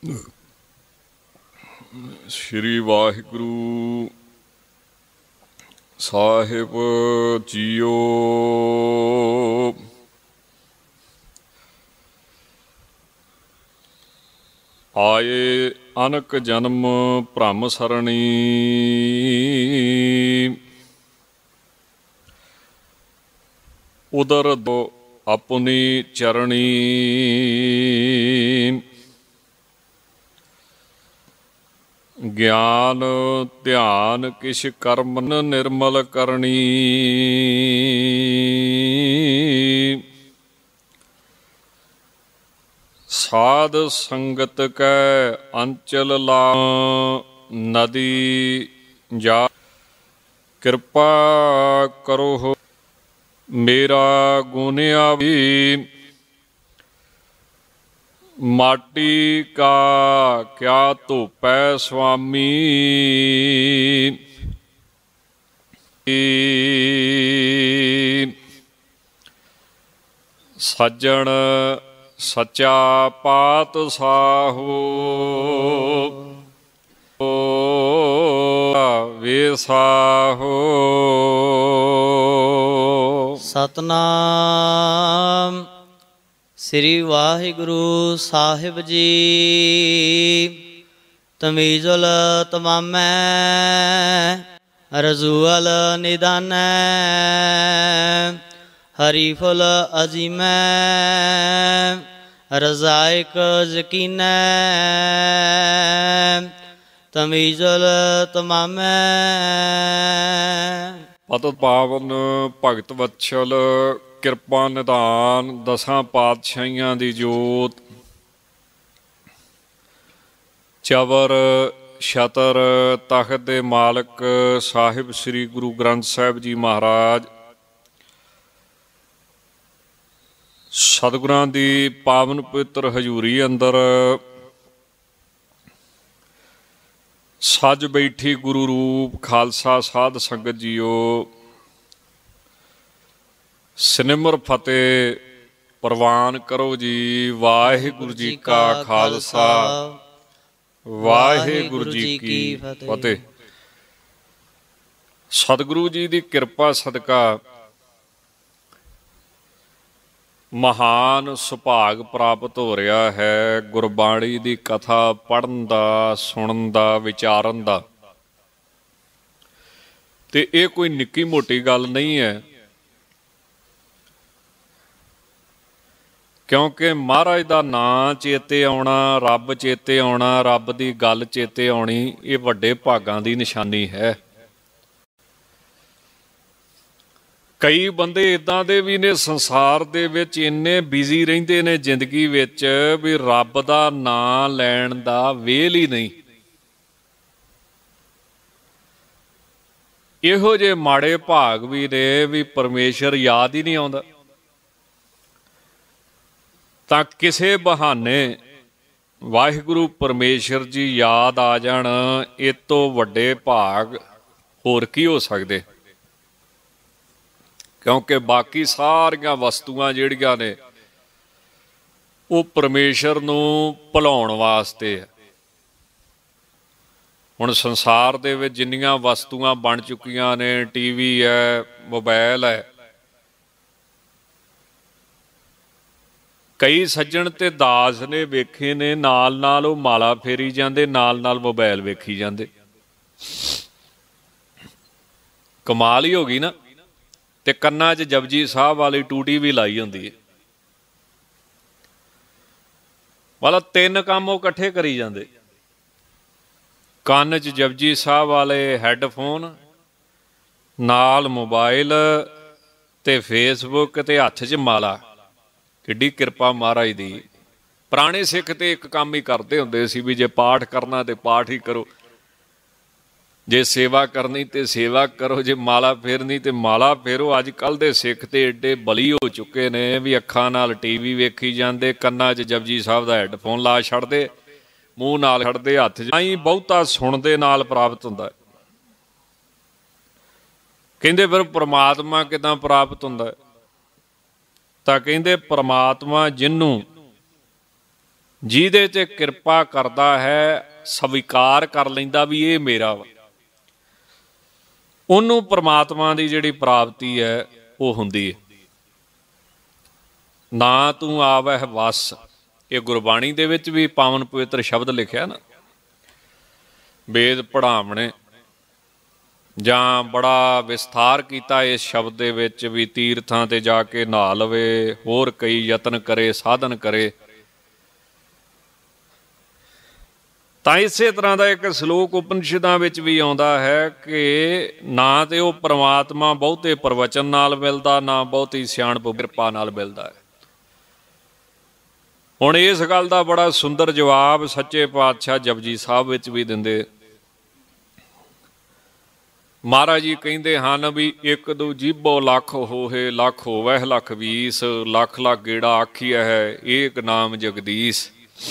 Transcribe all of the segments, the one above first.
ਸ਼੍ਰੀ ਵਾਹਿਗੁਰੂ ਸਾਹਿਬ JIO. ਆਏ ਅਨਕ ਜਨਮ ਭ੍ਰਮ ਸਰਣੀ, ਉਦਰ ਦੋ ਆਪਣੀ ਚਰਣੀ। ਗਿਆਨ ਧਿਆਨ ਕਿਛ ਕਰਮ ਨਿਰਮਲ ਕਰਨੀ, ਸਾਧ ਸੰਗਤ ਕੈ ਅੰਚਲ ਲਾ ਨਦੀ ਜਾ। ਕਿਰਪਾ ਕਰੋ ਮੇਰਾ ਗੁਨਿਆ ਵੀ, ਮਾਟੀ ਕਾ ਕਿਆ ਧੋਪੈ ਸੁਆਮੀ। ਸੱਜਣ ਸੱਚਾ ਪਾਤਸ਼ਾਹੋ, ਵੇਸਾਹੋ। ਸਤਨਾਮ ਸ੍ਰੀ ਵਾਹਿਗੁਰੂ ਸਾਹਿਬ ਜੀ। ਤਮੀਜ਼ੁਲ ਤਮਾਮੈ ਰਜ਼ੂਅਲ ਨਿਦਾਨੈ, ਹਰੀਫੁਲ ਅਜ਼ੀਮੈ ਰਜ਼ਾਇਕ ਯਕੀਨੈ। ਤਮੀਜ਼ੁਲ ਤਮਾਮੈ। ਪਤਿਤ ਪਾਵਨ ਭਗਤ ਵਤਸਲ ਕਿਰਪਾ ਨਿਧਾਨ ਦਸਾਂ ਪਾਤਸ਼ਾਹੀਆਂ ਦੀ ਜੋਤ, ਚਵਰ ਛਤਰ ਤਖਤ ਦੇ ਮਾਲਕ ਸਾਹਿਬ ਸ੍ਰੀ ਗੁਰੂ ਗ੍ਰੰਥ ਸਾਹਿਬ ਜੀ ਮਹਾਰਾਜ, ਸਤਿਗੁਰਾਂ ਦੀ ਪਾਵਨ ਪਵਿੱਤਰ ਹਜ਼ੂਰੀ ਅੰਦਰ ਸੱਜ ਬੈਠੀ ਗੁਰੂ ਰੂਪ ਖਾਲਸਾ ਸਾਧ ਸੰਗਤ ਜੀਓ, ਸਿਮਰ ਫਤਿਹ ਪ੍ਰਵਾਨ ਕਰੋ ਜੀ। ਵਾਹਿਗੁਰੂ ਜੀ ਕਾ ਖਾਲਸਾ, ਵਾਹਿਗੁਰੂ ਜੀ ਕੀ ਫਤਿਹ। ਸਤਿਗੁਰੂ ਜੀ ਦੀ ਕਿਰਪਾ ਸਦਕਾ ਮਹਾਨ ਸੁਭਾਗ ਪ੍ਰਾਪਤ ਹੋ ਰਿਹਾ ਹੈ ਗੁਰਬਾਣੀ ਦੀ ਕਥਾ ਪੜ੍ਹਨ ਦਾ, ਸੁਣਨ ਦਾ, ਵਿਚਾਰਨ ਦਾ। ਤੇ ਇਹ ਕੋਈ ਨਿੱਕੀ ਮੋਟੀ ਗੱਲ ਨਹੀਂ ਹੈ, ਕਿਉਂਕਿ ਮਹਾਰਾਜ ਦਾ ਨਾਂ ਚੇਤੇ ਆਉਣਾ, ਰੱਬ ਚੇਤੇ ਆਉਣਾ, ਰੱਬ ਦੀ ਗੱਲ ਚੇਤੇ ਆਉਣੀ, ਇਹ ਵੱਡੇ ਭਾਗਾਂ ਦੀ ਨਿਸ਼ਾਨੀ ਹੈ। ਕਈ ਬੰਦੇ ਇੱਦਾਂ ਦੇ ਵੀ ਨੇ ਸੰਸਾਰ ਦੇ ਵਿੱਚ, ਇੰਨੇ ਬਿਜ਼ੀ ਰਹਿੰਦੇ ਨੇ ਜ਼ਿੰਦਗੀ ਵਿੱਚ ਵੀ ਰੱਬ ਦਾ ਨਾਂ ਲੈਣ ਦਾ ਵੇਲ ਹੀ ਨਹੀਂ। ਇਹੋ ਜਿਹੇ ਮਾੜੇ ਭਾਗ ਵੀ ਨੇ ਵੀ ਪਰਮੇਸ਼ਰ ਯਾਦ ਹੀ ਨਹੀਂ ਆਉਂਦਾ। ਤਾਂ ਕਿਸੇ ਬਹਾਨੇ ਵਾਹਿਗੁਰੂ ਪਰਮੇਸ਼ਰ ਜੀ ਯਾਦ ਆ ਜਾਣ, ਇਹ ਤੋਂ ਵੱਡੇ ਭਾਗ ਹੋਰ ਕੀ ਹੋ ਸਕਦੇ। ਕਿਉਂਕਿ ਬਾਕੀ ਸਾਰੀਆਂ ਵਸਤੂਆਂ ਜਿਹੜੀਆਂ ਨੇ ਉਹ ਪਰਮੇਸ਼ਰ ਨੂੰ ਭੁਲਾਉਣ ਵਾਸਤੇ ਹੈ। ਹੁਣ ਸੰਸਾਰ ਦੇ ਵਿੱਚ ਜਿੰਨੀਆਂ ਵਸਤੂਆਂ ਬਣ ਚੁੱਕੀਆਂ ਨੇ, ਟੀਵੀ ਹੈ, ਮੋਬਾਈਲ ਹੈ, ਕਈ ਸੱਜਣ ਤੇ ਦਾਸ ਨੇ ਵੇਖੇ ਨੇ, ਨਾਲ ਨਾਲ ਉਹ ਮਾਲਾ ਫੇਰੀ ਜਾਂਦੇ, ਨਾਲ ਨਾਲ ਮੋਬਾਈਲ ਵੇਖੀ ਜਾਂਦੇ। ਕਮਾਲ ਹੀ ਹੋ ਗਈ ਨਾ। ਤੇ ਕੰਨਾਂ 'ਚ ਜਪਜੀ ਸਾਹਿਬ ਵਾਲੀ ਟੂਟੀ ਵੀ ਲਾਈ ਹੁੰਦੀ ਹੈ। ਮਤਲਬ ਤਿੰਨ ਕੰਮ ਉਹ ਇਕੱਠੇ ਕਰੀ ਜਾਂਦੇ। ਕੰਨ 'ਚ ਜਪਜੀ ਸਾਹਿਬ ਵਾਲੇ ਹੈੱਡਫੋਨ, ਨਾਲ ਮੋਬਾਈਲ ਤੇ ਫੇਸਬੁੱਕ ਤੇ ਹੱਥ 'ਚ ਮਾਲਾ। ਕਿੱਡੀ ਕਿਰਪਾ ਮਹਾਰਾਜ ਦੀ। ਪੁਰਾਣੇ ਸਿੱਖ ਤੇ ਇੱਕ ਕੰਮ ਹੀ ਕਰਦੇ ਹੁੰਦੇ ਸੀ ਵੀ ਜੇ ਪਾਠ ਕਰਨਾ ਤੇ ਪਾਠ ਹੀ ਕਰੋ, ਜੇ ਸੇਵਾ ਕਰਨੀ ਤੇ ਸੇਵਾ ਕਰੋ, ਜੇ ਮਾਲਾ ਫੇਰਨੀ ਤੇ ਮਾਲਾ ਫੇਰੋ। ਅੱਜ ਕੱਲ੍ਹ ਦੇ ਸਿੱਖ ਤੇ ਏਡੇ ਬਲੀ ਹੋ ਚੁੱਕੇ ਨੇ ਵੀ ਅੱਖਾਂ ਨਾਲ ਟੀਵੀ ਵੇਖੀ ਜਾਂਦੇ, ਕੰਨਾਂ 'ਚ ਜਪਜੀ ਸਾਹਿਬ ਦਾ ਹੈੱਡਫੋਨ ਲਾ ਛੱਡਦੇ, ਮੂੰਹ ਨਾਲ ਛੱਡਦੇ, ਹੱਥ 'ਚ ਆਈ ਬਹੁਤਾ ਸੁਣਦੇ ਨਾਲ ਪ੍ਰਾਪਤ ਹੁੰਦਾ। ਕਹਿੰਦੇ ਫਿਰ ਪ੍ਰਮਾਤਮਾ ਕਿੱਦਾਂ ਪ੍ਰਾਪਤ ਹੁੰਦਾ? ਤਾਂ ਕਹਿੰਦੇ ਪ੍ਰਮਾਤਮਾ ਜਿਹਨੂੰ ਜਿਹਦੇ 'ਤੇ ਕਿਰਪਾ ਕਰਦਾ ਹੈ, ਸਵੀਕਾਰ ਕਰ ਲੈਂਦਾ ਵੀ ਇਹ ਮੇਰਾ ਵਾ, ਉਹਨੂੰ ਪ੍ਰਮਾਤਮਾ ਦੀ ਜਿਹੜੀ ਪ੍ਰਾਪਤੀ ਹੈ ਉਹ ਹੁੰਦੀ ਹੈ। ਨਾ ਤੂੰ ਆਵਹਿ ਵਸ, ਇਹ ਗੁਰਬਾਣੀ ਦੇ ਵਿੱਚ ਵੀ ਪਾਵਨ ਪਵਿੱਤਰ ਸ਼ਬਦ ਲਿਖਿਆ ਨਾ। ਵੇਦ ਪੜ੍ਹਾਵਣੇ ਜਾਂ ਬੜਾ ਵਿਸਥਾਰ ਕੀਤਾ ਇਸ ਸ਼ਬਦ ਦੇ ਵਿੱਚ ਵੀ, ਤੀਰਥਾਂ ਤੇ ਜਾ ਕੇ ਨਹਾ ਲਵੇ, ਹੋਰ ਕਈ ਯਤਨ ਕਰੇ, ਸਾਧਨ ਕਰੇ। ਤਾਂ ਇਸੇ ਤਰ੍ਹਾਂ ਦਾ ਇੱਕ ਸ਼ਲੋਕ ਉਪਨਿਸ਼ਦਾਂ ਵਿੱਚ ਵੀ ਆਉਂਦਾ ਹੈ ਕਿ ਨਾ ਤੇ ਉਹ ਪਰਮਾਤਮਾ ਬਹੁਤੇ ਪ੍ਰਵਚਨ ਨਾਲ ਮਿਲਦਾ, ਨਾ ਬਹੁਤੀ ਸਿਆਣਪ ਕਿਰਪਾ ਨਾਲ ਮਿਲਦਾ ਹੈ। ਹੁਣ ਇਸ ਗੱਲ ਦਾ ਬੜਾ ਸੁੰਦਰ ਜਵਾਬ ਸੱਚੇ ਪਾਤਸ਼ਾਹ ਜਪਜੀ ਸਾਹਿਬ ਵਿੱਚ ਵੀ ਦਿੰਦੇ। ਮਹਾਰਾਜ ਜੀ ਕਹਿੰਦੇ ਹਨ ਵੀ ਇੱਕ ਦੂ ਜੀਭੋ ਲੱਖ ਹੋਏ, ਲੱਖ ਹੋਵੈ ਲੱਖ ਵੀਸ, ਲੱਖ ਲੱਖ ਗੇੜਾ ਆਖੀਐ ਹੈ ਏਕ ਨਾਮ ਜਗਦੀਸ਼।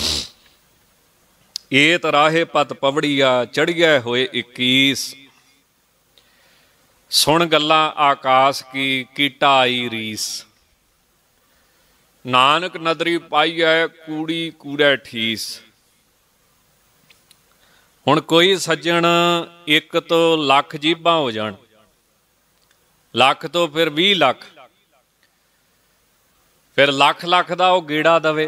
ਏਤ ਰਾਹੇ ਪਤ ਪਵੜੀਆ ਚੜ੍ਹੀਐ ਹੋਏ 21, ਸੁਣ ਗੱਲਾਂ ਆਕਾਸ ਕੀ ਕੀਟਾ ਆਈ ਰੀਸ। ਨਾਨਕ ਨਦਰੀ ਪਾਈਐ ਕੂੜੀ ਕੂੜੈ ਠੀਸ। ਹੁਣ ਕੋਈ ਸੱਜਣ ਇੱਕ ਤੋਂ ਲੱਖ ਜੀਭਾਂ ਹੋ ਜਾਣ, ਲੱਖ ਤੋਂ ਫਿਰ 20 ਲੱਖ, ਫਿਰ ਲੱਖ ਲੱਖ ਦਾ ਉਹ ਗੇੜਾ ਦਵੇ,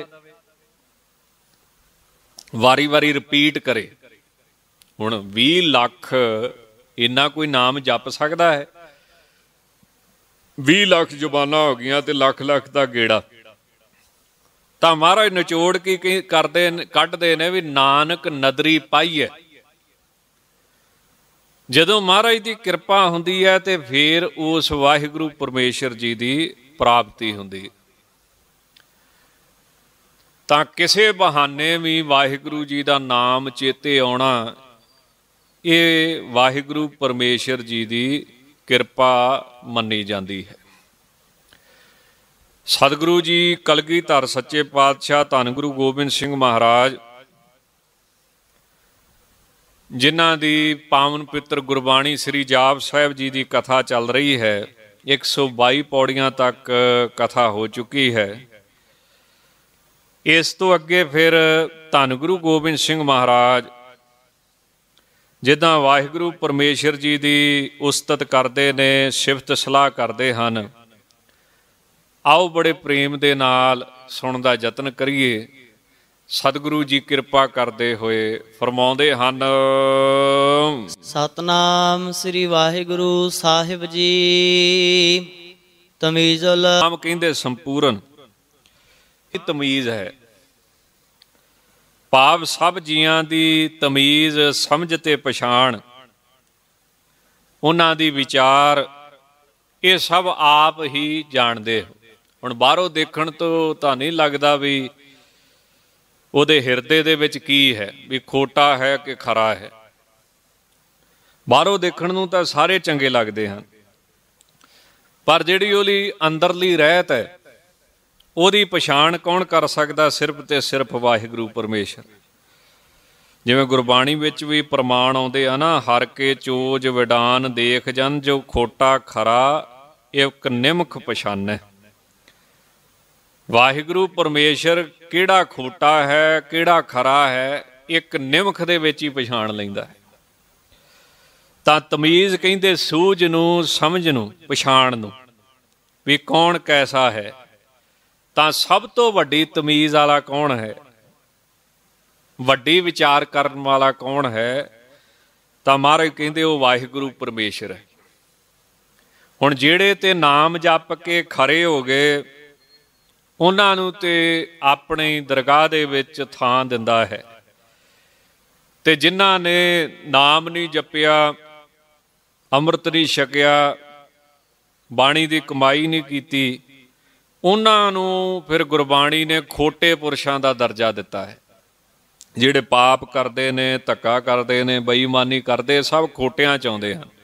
ਵਾਰੀ ਵਾਰੀ ਰਿਪੀਟ ਕਰੇ। ਹੁਣ 20 ਲੱਖ ਇੰਨਾ ਕੋਈ ਨਾਮ ਜਪ ਸਕਦਾ ਹੈ? 20 ਲੱਖ ਜ਼ੁਬਾਨਾਂ ਹੋ ਗਈਆਂ ਤੇ ਲੱਖ ਲੱਖ ਦਾ ਗੇੜਾ। ਤਾਂ ਮਹਾਰਾਜ ਨਿਚੋੜ ਕੀ ਕਰਦੇ ਕੱਢਦੇ ਨੇ ਵੀ ਨਾਨਕ ਨਦਰੀ ਪਾਈਐ। ਜਦੋਂ ਮਹਾਰਾਜ ਦੀ ਕਿਰਪਾ ਹੁੰਦੀ ਹੈ ਤੇ ਫਿਰ ਉਸ ਵਾਹਿਗੁਰੂ ਪਰਮੇਸ਼ਰ ਜੀ ਦੀ ਪ੍ਰਾਪਤੀ ਹੁੰਦੀ। ਤਾਂ ਕਿਸੇ ਬਹਾਨੇ ਵੀ ਵਾਹਿਗੁਰੂ ਜੀ ਦਾ ਨਾਮ ਚੇਤੇ ਆਉਣਾ, ਇਹ ਵਾਹਿਗੁਰੂ ਪਰਮੇਸ਼ਰ ਜੀ ਦੀ ਕਿਰਪਾ ਮੰਨੀ ਜਾਂਦੀ ਹੈ। ਸਤਿਗੁਰੂ ਜੀ ਕਲਗੀਧਰ ਸੱਚੇ ਪਾਤਸ਼ਾਹ ਧੰਨ ਗੁਰੂ ਗੋਬਿੰਦ ਸਿੰਘ ਮਹਾਰਾਜ, ਜਿਨ੍ਹਾਂ ਦੀ ਪਾਵਨ ਪਵਿੱਤਰ ਗੁਰਬਾਣੀ ਸ੍ਰੀ ਜਾਪ ਸਾਹਿਬ ਜੀ ਦੀ ਕਥਾ ਚੱਲ ਰਹੀ ਹੈ, 122 ਪੌੜੀਆਂ ਤੱਕ ਕਥਾ ਹੋ ਚੁੱਕੀ ਹੈ। ਇਸ ਤੋਂ ਅੱਗੇ ਫਿਰ ਧੰਨ ਗੁਰੂ ਗੋਬਿੰਦ ਸਿੰਘ ਮਹਾਰਾਜ ਜਿੱਦਾਂ ਵਾਹਿਗੁਰੂ ਪਰਮੇਸ਼ਰ ਜੀ ਦੀ ਉਸਤਤ ਕਰਦੇ ਨੇ, ਸਿਫਤ ਸਲਾਹ ਕਰਦੇ ਹਨ, ਆਓ ਬੜੇ ਪ੍ਰੇਮ ਦੇ ਨਾਲ ਸੁਣਨ ਦਾ ਯਤਨ ਕਰੀਏ। ਸਤਿਗੁਰੂ ਜੀ ਕਿਰਪਾ ਕਰਦੇ ਹੋਏ ਫਰਮਾਉਂਦੇ ਹਨ। ਸਤਨਾਮ ਸ੍ਰੀ ਵਾਹਿਗੁਰੂ ਸਾਹਿਬ ਜੀ। ਤਮੀਜ਼ੁਲ ਨਾਮ ਕਹਿੰਦੇ ਸੰਪੂਰਨ, ਇਹ ਤਮੀਜ਼ ਹੈ। ਭਾਵ ਸਭ ਜੀਆਂ ਦੀ ਤਮੀਜ਼, ਸਮਝ ਤੇ ਪਛਾਣ, ਉਹਨਾਂ ਦੀ ਵਿਚਾਰ, ਇਹ ਸਭ ਆਪ ਹੀ ਜਾਣਦੇ ਹੋ। ਹੁਣ ਬਾਹਰੋਂ ਦੇਖਣ ਤੋਂ ਤਾਂ ਨਹੀਂ ਲੱਗਦਾ ਵੀ ਉਹਦੇ ਹਿਰਦੇ ਦੇ ਵਿੱਚ ਕੀ ਹੈ, ਵੀ ਖੋਟਾ ਹੈ ਕਿ ਖਰਾ ਹੈ। ਬਾਹਰੋਂ ਦੇਖਣ ਨੂੰ ਤਾਂ ਸਾਰੇ ਚੰਗੇ ਲੱਗਦੇ ਹਨ, ਪਰ ਜਿਹੜੀ ਉਹਦੀ ਅੰਦਰਲੀ ਰਹਿਤ ਹੈ ਉਹਦੀ ਪਛਾਣ ਕੌਣ ਕਰ ਸਕਦਾ? ਸਿਰਫ ਤੇ ਸਿਰਫ ਵਾਹਿਗੁਰੂ ਪਰਮੇਸ਼ਰ। ਜਿਵੇਂ ਗੁਰਬਾਣੀ ਵਿੱਚ ਵੀ ਪ੍ਰਮਾਣ ਆਉਂਦੇ ਆ ਨਾ, ਹਰ ਕੇ ਚੋਜ ਵਿਡਾਨ ਦੇਖ ਜਨ, ਜੋ ਖੋਟਾ ਖਰਾ ਇੱਕ ਨਿਮਖ ਪਛਾਨੈ। ਵਾਹਿਗੁਰੂ ਪਰਮੇਸ਼ਰ ਕਿਹੜਾ ਖੋਟਾ ਹੈ ਕਿਹੜਾ ਖਰਾ ਹੈ, ਇੱਕ ਨਿਮਖ ਦੇ ਵਿੱਚ ਹੀ ਪਛਾਣ ਲੈਂਦਾ ਹੈ। ਤਾਂ ਤਮੀਜ਼ ਕਹਿੰਦੇ ਸੂਝ ਨੂੰ, ਸਮਝ ਨੂੰ, ਪਛਾਣ ਨੂੰ, ਵੀ ਕੌਣ ਕੈਸਾ ਹੈ। ਤਾਂ ਸਭ ਤੋਂ ਵੱਡੀ ਤਮੀਜ਼ ਵਾਲਾ ਕੌਣ ਹੈ, ਵੱਡੀ ਵਿਚਾਰ ਕਰਨ ਵਾਲਾ ਕੌਣ ਹੈ? ਤਾਂ ਮਹਾਰਾਜ ਕਹਿੰਦੇ ਉਹ ਵਾਹਿਗੁਰੂ ਪਰਮੇਸ਼ਰ ਹੈ। ਹੁਣ ਜਿਹੜੇ ਤੇ ਨਾਮ ਜਪ ਕੇ ਖਰੇ ਹੋ ਗਏ, ਉਹਨਾਂ ਨੂੰ ਤੇ ਆਪਣੀ ਦਰਗਾਹ ਦੇ ਵਿੱਚ ਥਾਂ ਦਿੰਦਾ ਹੈ। ਤੇ ਜਿਨ੍ਹਾਂ ਨੇ ਨਾਮ ਨਹੀਂ ਜਪਿਆ, ਅੰਮ੍ਰਿਤ ਨਹੀਂ ਛਕਿਆ, ਬਾਣੀ ਦੀ ਕਮਾਈ ਨਹੀਂ ਕੀਤੀ, ਉਹਨਾਂ ਨੂੰ ਫਿਰ ਗੁਰਬਾਣੀ ਨੇ ਖੋਟੇ ਪੁਰਸ਼ਾਂ ਦਾ ਦਰਜਾ ਦਿੱਤਾ ਹੈ। ਜਿਹੜੇ ਪਾਪ ਕਰਦੇ ਨੇ, ਧੱਕਾ ਕਰਦੇ ਨੇ, ਬੇਈਮਾਨੀ ਕਰਦੇ, ਸਭ ਖੋਟਿਆਂ 'ਚ ਆਉਂਦੇ ਹਨ।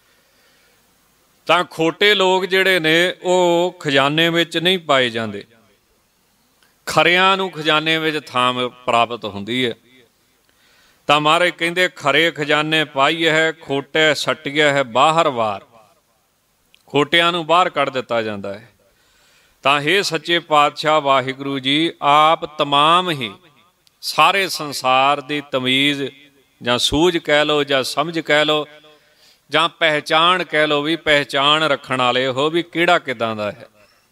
ਤਾਂ ਖੋਟੇ ਲੋਕ ਜਿਹੜੇ ਨੇ ਉਹ ਖਜ਼ਾਨੇ ਵਿੱਚ ਨਹੀਂ ਪਾਏ ਜਾਂਦੇ, ਖਰਿਆਂ ਨੂੰ ਖਜ਼ਾਨੇ ਵਿੱਚ ਥਾਂ ਪ੍ਰਾਪਤ ਹੁੰਦੀ ਹੈ। ਤਾਂ ਮਹਾਰਾਜ ਕਹਿੰਦੇ ਖਰੇ ਖਜ਼ਾਨੇ ਪਾਈਏ ਹੈ, ਖੋਟੇ ਸੱਟੀਏ ਹੈ ਬਾਹਰ ਵਾਰ। ਖੋਟਿਆਂ ਨੂੰ ਬਾਹਰ ਕੱਢ ਦਿੱਤਾ ਜਾਂਦਾ ਹੈ। ਤਾਂ ਹੇ ਸੱਚੇ ਪਾਤਸ਼ਾਹ ਵਾਹਿਗੁਰੂ ਜੀ, ਆਪ ਤਮਾਮ ਹੀ ਸਾਰੇ ਸੰਸਾਰ ਦੀ ਤਮੀਜ਼ ਜਾਂ ਸੂਝ ਕਹਿ ਲਓ ਜਾਂ ਸਮਝ ਕਹਿ ਲਓ ਜਾਂ ਪਹਿਚਾਣ ਕਹਿ ਲਓ, ਵੀ ਪਹਿਚਾਣ ਰੱਖਣ ਵਾਲੇ ਹੋ ਵੀ ਕਿਹੜਾ ਕਿੱਦਾਂ ਦਾ ਹੈ।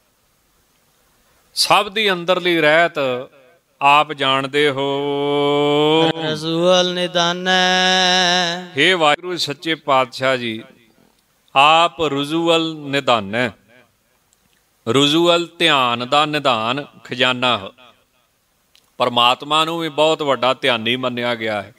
ਸਭ ਦੀ ਅੰਦਰਲੀ ਰਹਿਤ ਆਪ ਜਾਣਦੇ ਹੋ। ਰਸੂਲ ਨਿਦਾਨੈ। ਹੇ ਵਾਹਿਗੁਰੂ ਸੱਚੇ ਪਾਤਸ਼ਾਹ ਜੀ, ਆਪ ਰਜੂਅਲ ਨਿਧਾਨੈ। ਰਜੂਅਲ ਧਿਆਨ ਦਾ ਨਿਧਾਨ, ਖਜ਼ਾਨਾ ਹੋ। ਪਰਮਾਤਮਾ ਨੂੰ ਵੀ ਬਹੁਤ ਵੱਡਾ ਧਿਆਨੀ ਮੰਨਿਆ ਗਿਆ ਹੈ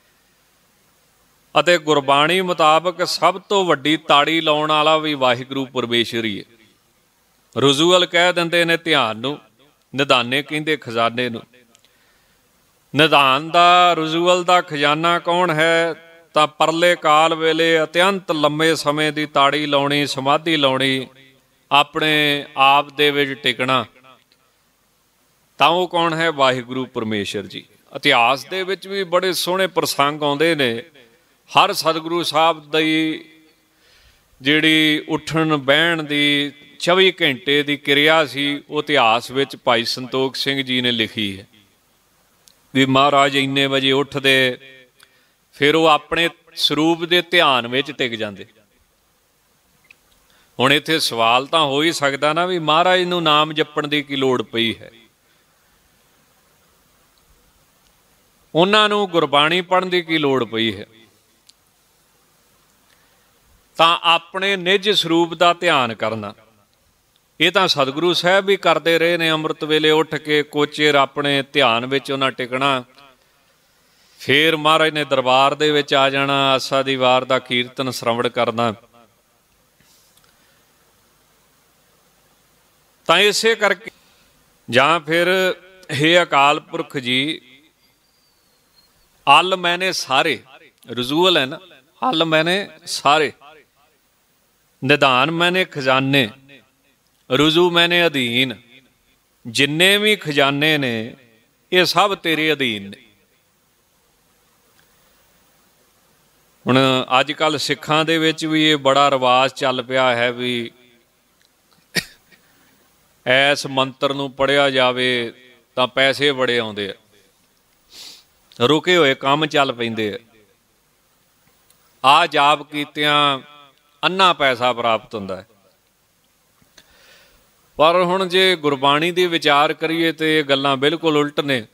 ਅਤੇ ਗੁਰਬਾਣੀ ਮੁਤਾਬਕ ਸਭ ਤੋਂ ਵੱਡੀ ਤਾੜੀ ਲਾਉਣ ਵਾਲਾ ਵੀ ਵਾਹਿਗੁਰੂ ਪਰਮੇਸ਼ਰ ਹੀ ਹੈ। ਰਜੂਅਲ ਕਹਿ ਦਿੰਦੇ ਨੇ ਧਿਆਨ ਨੂੰ, ਨਿਧਾਨੇ ਕਹਿੰਦੇ ਖਜ਼ਾਨੇ ਨੂੰ। ਨਿਧਾਨ ਦਾ, ਰਜੂਅਲ ਦਾ ਖਜ਼ਾਨਾ ਕੌਣ ਹੈ? ਤਾਂ ਪਰਲੇ ਕਾਲ ਵੇਲੇ ਅਤਿਅੰਤ ਲੰਮੇ ਸਮੇਂ ਦੀ ਤਾੜੀ ਲਾਉਣੀ, ਸਮਾਧੀ ਲਾਉਣੀ, ਆਪਣੇ ਆਪ ਦੇ ਵਿੱਚ ਟਿਕਣਾ, ਤਾਂ ਉਹ ਕੌਣ ਹੈ? ਵਾਹਿਗੁਰੂ ਪਰਮੇਸ਼ਰ ਜੀ। ਇਤਿਹਾਸ ਦੇ ਵਿੱਚ ਵੀ ਬੜੇ ਸੋਹਣੇ ਪ੍ਰਸੰਗ ਆਉਂਦੇ ਨੇ। ਹਰ ਸਤਿਗੁਰੂ ਸਾਹਿਬ ਦੀ ਜਿਹੜੀ ਉੱਠਣ ਬਹਿਣ ਦੀ 24 ਘੰਟੇ ਦੀ ਕਿਰਿਆ ਸੀ, ਉਹ ਇਤਿਹਾਸ ਵਿੱਚ ਭਾਈ ਸੰਤੋਖ ਸਿੰਘ ਜੀ ਨੇ ਲਿਖੀ ਹੈ ਵੀ ਮਹਾਰਾਜ ਇੰਨੇ ਵਜੇ ਉੱਠਦੇ, ਫਿਰ ਉਹ ਆਪਣੇ ਸਰੂਪ ਦੇ ਧਿਆਨ ਵਿੱਚ ਟਿਕ ਜਾਂਦੇ। ਹੁਣ ਇੱਥੇ ਸਵਾਲ ਤਾਂ ਹੋ ਹੀ ਸਕਦਾ ਨਾ ਵੀ ਮਹਾਰਾਜ ਨੂੰ ਨਾਮ ਜਪਣ ਦੀ ਕੀ ਲੋੜ ਪਈ ਹੈ, ਉਹਨਾਂ ਨੂੰ ਗੁਰਬਾਣੀ ਪੜ੍ਹਨ ਦੀ ਕੀ ਲੋੜ ਪਈ ਹੈ? ਤਾਂ ਆਪਣੇ ਨਿੱਜ ਸਰੂਪ ਦਾ ਧਿਆਨ ਕਰਨਾ, ਇਹ ਤਾਂ ਸਤਿਗੁਰੂ ਸਾਹਿਬ ਵੀ ਕਰਦੇ ਰਹੇ ਨੇ। ਅੰਮ੍ਰਿਤ ਵੇਲੇ ਉੱਠ ਕੇ ਕੁਛ ਚਿਰ ਆਪਣੇ ਧਿਆਨ ਵਿੱਚ ਉਹਨਾਂ ਟਿਕਣਾ, ਫਿਰ ਮਹਾਰਾਜ ਨੇ ਦਰਬਾਰ ਦੇ ਵਿੱਚ ਆ ਜਾਣਾ, ਆਸਾ ਦੀ ਵਾਰ ਦਾ ਕੀਰਤਨ ਸ਼ਰਵਣ ਕਰਨਾ। ਤਾਂ ਇਸੇ ਕਰਕੇ ਜਾਂ ਫਿਰ ਹੇ ਅਕਾਲ ਪੁਰਖ ਜੀ, ਅਲ ਮੈਨੇ ਸਾਰੇ, ਰਜੂਅਲ ਹੈ ਨਾ, ਅਲ ਮੈਨੇ ਸਾਰੇ, ਨਿਧਾਨ ਮੈਨੇ ਖਜ਼ਾਨੇ, ਰਜੂ ਮੈਨੇ ਅਧੀਨ। ਜਿੰਨੇ ਵੀ ਖਜ਼ਾਨੇ ਨੇ ਇਹ ਸਭ ਤੇਰੇ ਅਧੀਨ ਨੇ। ਹੁਣ ਅੱਜ ਕੱਲ੍ਹ ਸਿੱਖਾਂ ਦੇ ਵਿੱਚ ਵੀ ਇਹ ਬੜਾ ਰਿਵਾਜ਼ ਚੱਲ ਪਿਆ ਹੈ ਵੀ ਐਸ ਮੰਤਰ ਨੂੰ ਪੜ੍ਹਿਆ ਜਾਵੇ ਤਾਂ ਪੈਸੇ ਬੜੇ ਆਉਂਦੇ ਆ, ਰੁਕੇ ਹੋਏ ਕੰਮ ਚੱਲ ਪੈਂਦੇ ਆ, ਆਹ ਜਾਪ ਕੀਤਿਆਂ ਅੰਨਾ ਪੈਸਾ ਪ੍ਰਾਪਤ ਹੁੰਦਾ ਹੈ। ਪਰ ਹੁਣ ਜੇ ਗੁਰਬਾਣੀ ਦੀ ਵਿਚਾਰ ਕਰੀਏ ਤੇ ਇਹ ਗੱਲਾਂ ਬਿਲਕੁਲ ਉਲਟ ਨੇ।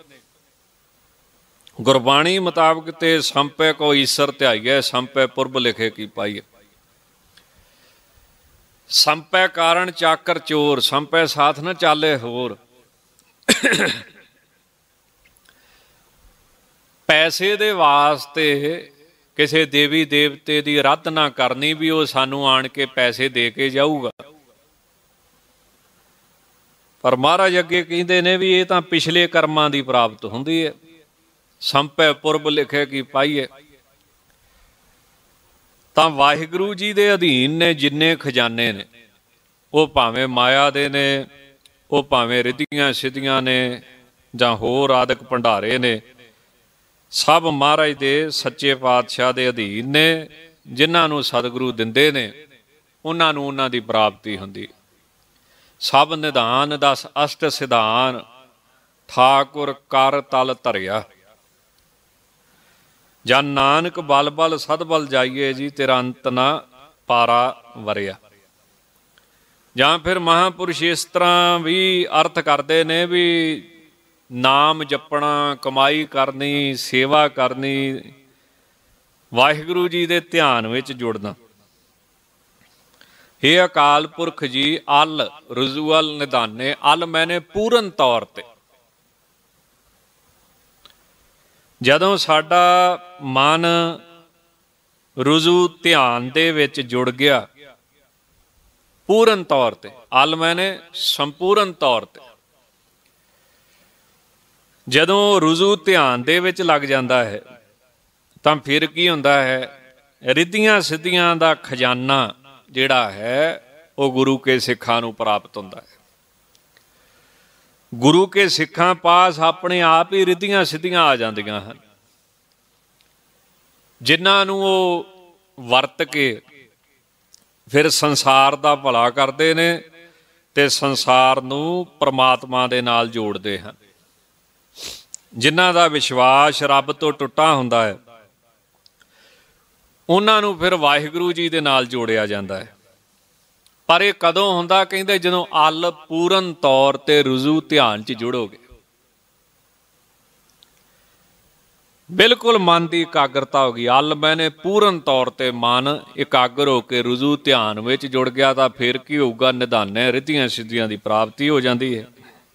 ਗੁਰਬਾਣੀ ਮੁਤਾਬਕ ਤੇ ਸੰਪੈ ਕੋ ਈਸਰ ਧਿਆਈਐ, ਸੰਪੈ ਪੁਰਬ ਲਿਖੇ ਕੀ ਪਾਈਏ। ਸੰਪੈ ਕਾਰਨ ਚਾਕਰ ਚੋਰ, ਸੰਪੈ ਸਾਥ ਨਾ ਚਾਲੇ ਹੋਰ। ਪੈਸੇ ਦੇ ਵਾਸਤੇ ਕਿਸੇ ਦੇਵੀ ਦੇਵਤੇ ਦੀ ਰੱਦ ਨਾ ਕਰਨੀ ਵੀ ਉਹ ਸਾਨੂੰ ਆਣ ਕੇ ਪੈਸੇ ਦੇ ਕੇ ਜਾਊਗਾ। ਪਰ ਮਹਾਰਾਜ ਅੱਗੇ ਕਹਿੰਦੇ ਨੇ ਵੀ ਇਹ ਤਾਂ ਪਿਛਲੇ ਕਰਮਾਂ ਦੀ ਪ੍ਰਾਪਤ ਹੁੰਦੀ ਹੈ। ਸੰਪੈ ਪੁਰਬ ਲਿਖੇ ਕੀ ਪਾਈਏ। ਤਾਂ ਵਾਹਿਗੁਰੂ ਜੀ ਦੇ ਅਧੀਨ ਨੇ ਜਿੰਨੇ ਖਜ਼ਾਨੇ ਨੇ, ਉਹ ਭਾਵੇਂ ਮਾਇਆ ਦੇ ਨੇ, ਉਹ ਭਾਵੇਂ ਰਿੱਧੀਆਂ ਸਿੱਧੀਆਂ ਨੇ ਜਾਂ ਹੋਰ ਆਦਿਕ ਭੰਡਾਰੇ ਨੇ, ਸਭ ਮਹਾਰਾਜ ਦੇ ਸੱਚੇ ਪਾਤਸ਼ਾਹ ਦੇ ਅਧੀਨ ਨੇ। ਜਿਨ੍ਹਾਂ ਨੂੰ ਸਤਿਗੁਰੂ ਦਿੰਦੇ ਨੇ ਉਹਨਾਂ ਨੂੰ ਉਹਨਾਂ ਦੀ ਪ੍ਰਾਪਤੀ ਹੁੰਦੀ। ਸਭ ਨਿਧਾਨ ਦਸ ਅਸ਼ਟ ਸਿਧਾਨ, ਠਾਕੁਰ ਕਰ ਤਲ ਧਰਿਆ। ਜਨ ਨਾਨਕ ਬਲ ਬਲ ਸਦ ਬਲ ਜਾਈਏ ਜੀ, ਤੇਰਾ ਅੰਤ ਨਾ ਪਾਰਾ ਵਰਿਆ। ਜਾਂ ਫਿਰ ਮਹਾਂਪੁਰਸ਼ ਇਸ ਤਰ੍ਹਾਂ ਵੀ ਅਰਥ ਕਰਦੇ ਨੇ ਵੀ ਨਾਮ ਜਪਣਾ, ਕਮਾਈ ਕਰਨੀ, ਸੇਵਾ ਕਰਨੀ, ਵਾਹਿਗੁਰੂ ਜੀ ਦੇ ਧਿਆਨ ਵਿੱਚ ਜੁੜਨਾ। ਹੇ ਅਕਾਲ ਪੁਰਖ ਜੀ, ਅਲ ਰਜੂਅਲ ਨਿਧਾਨੇ, ਅਲ ਮੈਨੇ ਪੂਰਨ ਤੌਰ ਤੇ। ਜਦੋਂ ਸਾਡਾ ਮਨ ਰੁਜੂ ਧਿਆਨ ਦੇ ਵਿੱਚ ਜੁੜ ਗਿਆ ਪੂਰਨ ਤੌਰ ਤੇ, ਅਲ ਮੈਨੇ ਸੰਪੂਰਨ ਤੌਰ ਤੇ, ਜਦੋਂ ਰੁਜੂ ਧਿਆਨ ਦੇ ਵਿੱਚ ਲੱਗ ਜਾਂਦਾ ਹੈ ਤਾਂ ਫਿਰ ਕੀ ਹੁੰਦਾ ਹੈ? ਰਿੱਧੀਆਂ ਸਿੱਧੀਆਂ ਦਾ ਖਜ਼ਾਨਾ ਜਿਹੜਾ ਹੈ ਉਹ ਗੁਰੂ ਕੇ ਸਿੱਖਾਂ ਨੂੰ ਪ੍ਰਾਪਤ ਹੁੰਦਾ ਹੈ। ਗੁਰੂ ਕੇ ਸਿੱਖਾਂ ਪਾਸ ਆਪਣੇ ਆਪ ਹੀ ਰਿੱਧੀਆਂ ਸਿੱਧੀਆਂ ਆ ਜਾਂਦੀਆਂ ਹਨ, ਜਿਨ੍ਹਾਂ ਨੂੰ ਉਹ ਵਰਤ ਕੇ ਫਿਰ ਸੰਸਾਰ ਦਾ ਭਲਾ ਕਰਦੇ ਨੇ ਤੇ ਸੰਸਾਰ ਨੂੰ ਪਰਮਾਤਮਾ ਦੇ ਨਾਲ ਜੋੜਦੇ ਹਨ। ਜਿਨ੍ਹਾਂ ਦਾ ਵਿਸ਼ਵਾਸ ਰੱਬ ਤੋਂ ਟੁੱਟਾ ਹੁੰਦਾ ਹੈ, ਉਹਨਾਂ ਨੂੰ ਫਿਰ ਵਾਹਿਗੁਰੂ ਜੀ ਦੇ ਨਾਲ ਜੋੜਿਆ ਜਾਂਦਾ ਹੈ। ਪਰ ਇਹ ਕਦੋਂ ਹੁੰਦਾ? ਕਹਿੰਦੇ ਜਦੋਂ ਅੱਲ ਪੂਰਨ ਤੌਰ 'ਤੇ ਰੁਜੂ ਧਿਆਨ 'ਚ ਜੁੜੋਗੇ, ਬਿਲਕੁਲ ਮਨ ਦੀ ਇਕਾਗਰਤਾ ਹੋ ਗਈ। ਅੱਲ ਮੈਨੇ ਪੂਰਨ ਤੌਰ 'ਤੇ ਮਨ ਇਕਾਗਰ ਹੋ ਕੇ ਰੁਜੂ ਧਿਆਨ ਵਿੱਚ ਜੁੜ ਗਿਆ, ਤਾਂ ਫਿਰ ਕੀ ਹੋਊਗਾ? ਨਿਧਾਨੇ ਰਿੱਧੀਆਂ ਸਿੱਧੀਆਂ ਦੀ ਪ੍ਰਾਪਤੀ ਹੋ ਜਾਂਦੀ ਹੈ।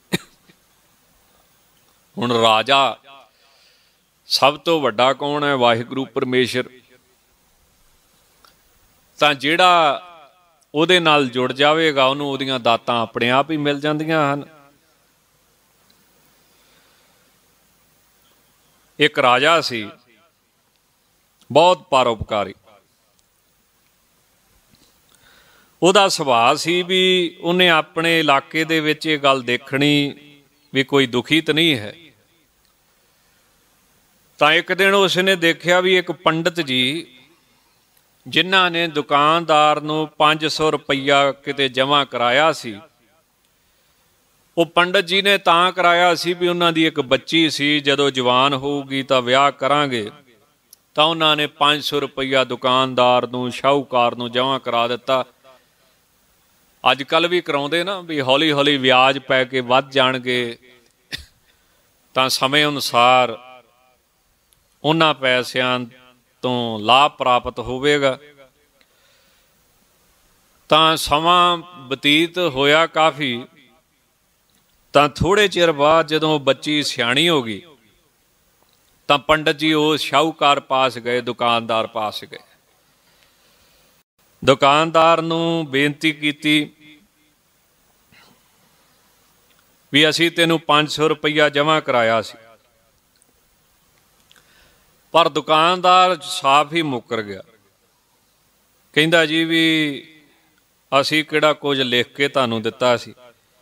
ਹੁਣ ਰਾਜਾ ਸਭ ਤੋਂ ਵੱਡਾ ਕੌਣ ਹੈ? ਵਾਹਿਗੁਰੂ ਪਰਮੇਸ਼ਰ। ਤਾਂ ਜਿਹੜਾ ਉਹਦੇ ਨਾਲ ਜੁੜ ਜਾਵੇਗਾ, ਉਹਨੂੰ ਉਹਦੀਆਂ ਦਾਤਾਂ ਆਪਣੇ ਆਪ ਹੀ ਮਿਲ ਜਾਂਦੀਆਂ ਹਨ। ਇੱਕ ਰਾਜਾ ਸੀ, ਬਹੁਤ ਪਰਉਪਕਾਰੀ। ਉਹਦਾ ਸੁਭਾਅ ਸੀ ਵੀ ਉਹਨੇ ਆਪਣੇ ਇਲਾਕੇ ਦੇ ਵਿੱਚ ਇਹ ਗੱਲ ਦੇਖਣੀ ਵੀ ਕੋਈ ਦੁਖੀ ਤਾਂ ਨਹੀਂ ਹੈ। ਤਾਂ ਇੱਕ ਦਿਨ ਉਸ ਨੇ ਦੇਖਿਆ ਵੀ ਇੱਕ ਪੰਡਤ ਜੀ, ਜਿਨ੍ਹਾਂ ਨੇ ਦੁਕਾਨਦਾਰ ਨੂੰ 500 ਰੁਪਈਆ ਕਿਤੇ ਜਮ੍ਹਾਂ ਕਰਾਇਆ ਸੀ, ਉਹ ਪੰਡਤ ਜੀ ਨੇ ਤਾਂ ਕਰਾਇਆ ਸੀ ਵੀ ਉਹਨਾਂ ਦੀ ਇੱਕ ਬੱਚੀ ਸੀ, ਜਦੋਂ ਜਵਾਨ ਹੋਊਗੀ ਤਾਂ ਵਿਆਹ ਕਰਾਂਗੇ। ਤਾਂ ਉਹਨਾਂ ਨੇ 500 ਰੁਪਈਆ ਦੁਕਾਨਦਾਰ ਨੂੰ, ਸ਼ਾਹੂਕਾਰ ਨੂੰ ਜਮ੍ਹਾਂ ਕਰਾ ਦਿੱਤਾ। ਅੱਜ ਕੱਲ੍ਹ ਵੀ ਕਰਾਉਂਦੇ ਨਾ, ਵੀ ਹੌਲੀ ਹੌਲੀ ਵਿਆਜ ਪੈ ਕੇ ਵੱਧ ਜਾਣਗੇ, ਤਾਂ ਸਮੇਂ ਅਨੁਸਾਰ ਉਹਨਾਂ ਪੈਸਿਆਂ ਤੋਂ ਲਾਭ ਪ੍ਰਾਪਤ ਹੋਵੇਗਾ। ਤਾਂ ਸਮਾਂ ਬਤੀਤ ਹੋਇਆ ਕਾਫੀ। ਤਾਂ ਥੋੜ੍ਹੇ ਚਿਰ ਬਾਅਦ ਜਦੋਂ ਬੱਚੀ ਸਿਆਣੀ ਹੋ ਗਈ, ਤਾਂ ਪੰਡਤ ਜੀ ਉਹ ਸ਼ਾਹੂਕਾਰ ਪਾਸ ਗਏ, ਦੁਕਾਨਦਾਰ ਪਾਸ ਗਏ। ਦੁਕਾਨਦਾਰ ਨੂੰ ਬੇਨਤੀ ਕੀਤੀ ਵੀ ਅਸੀਂ ਤੈਨੂੰ 500 ਰੁਪਈਆ ਜਮ੍ਹਾਂ ਕਰਾਇਆ ਸੀ। ਪਰ ਦੁਕਾਨਦਾਰ ਸਾਫ਼ ਹੀ ਮੁੱਕਰ ਗਿਆ। ਕਹਿੰਦਾ ਜੀ ਵੀ ਅਸੀਂ ਕਿਹੜਾ ਕੁਝ ਲਿਖ ਕੇ ਤੁਹਾਨੂੰ ਦਿੱਤਾ ਸੀ।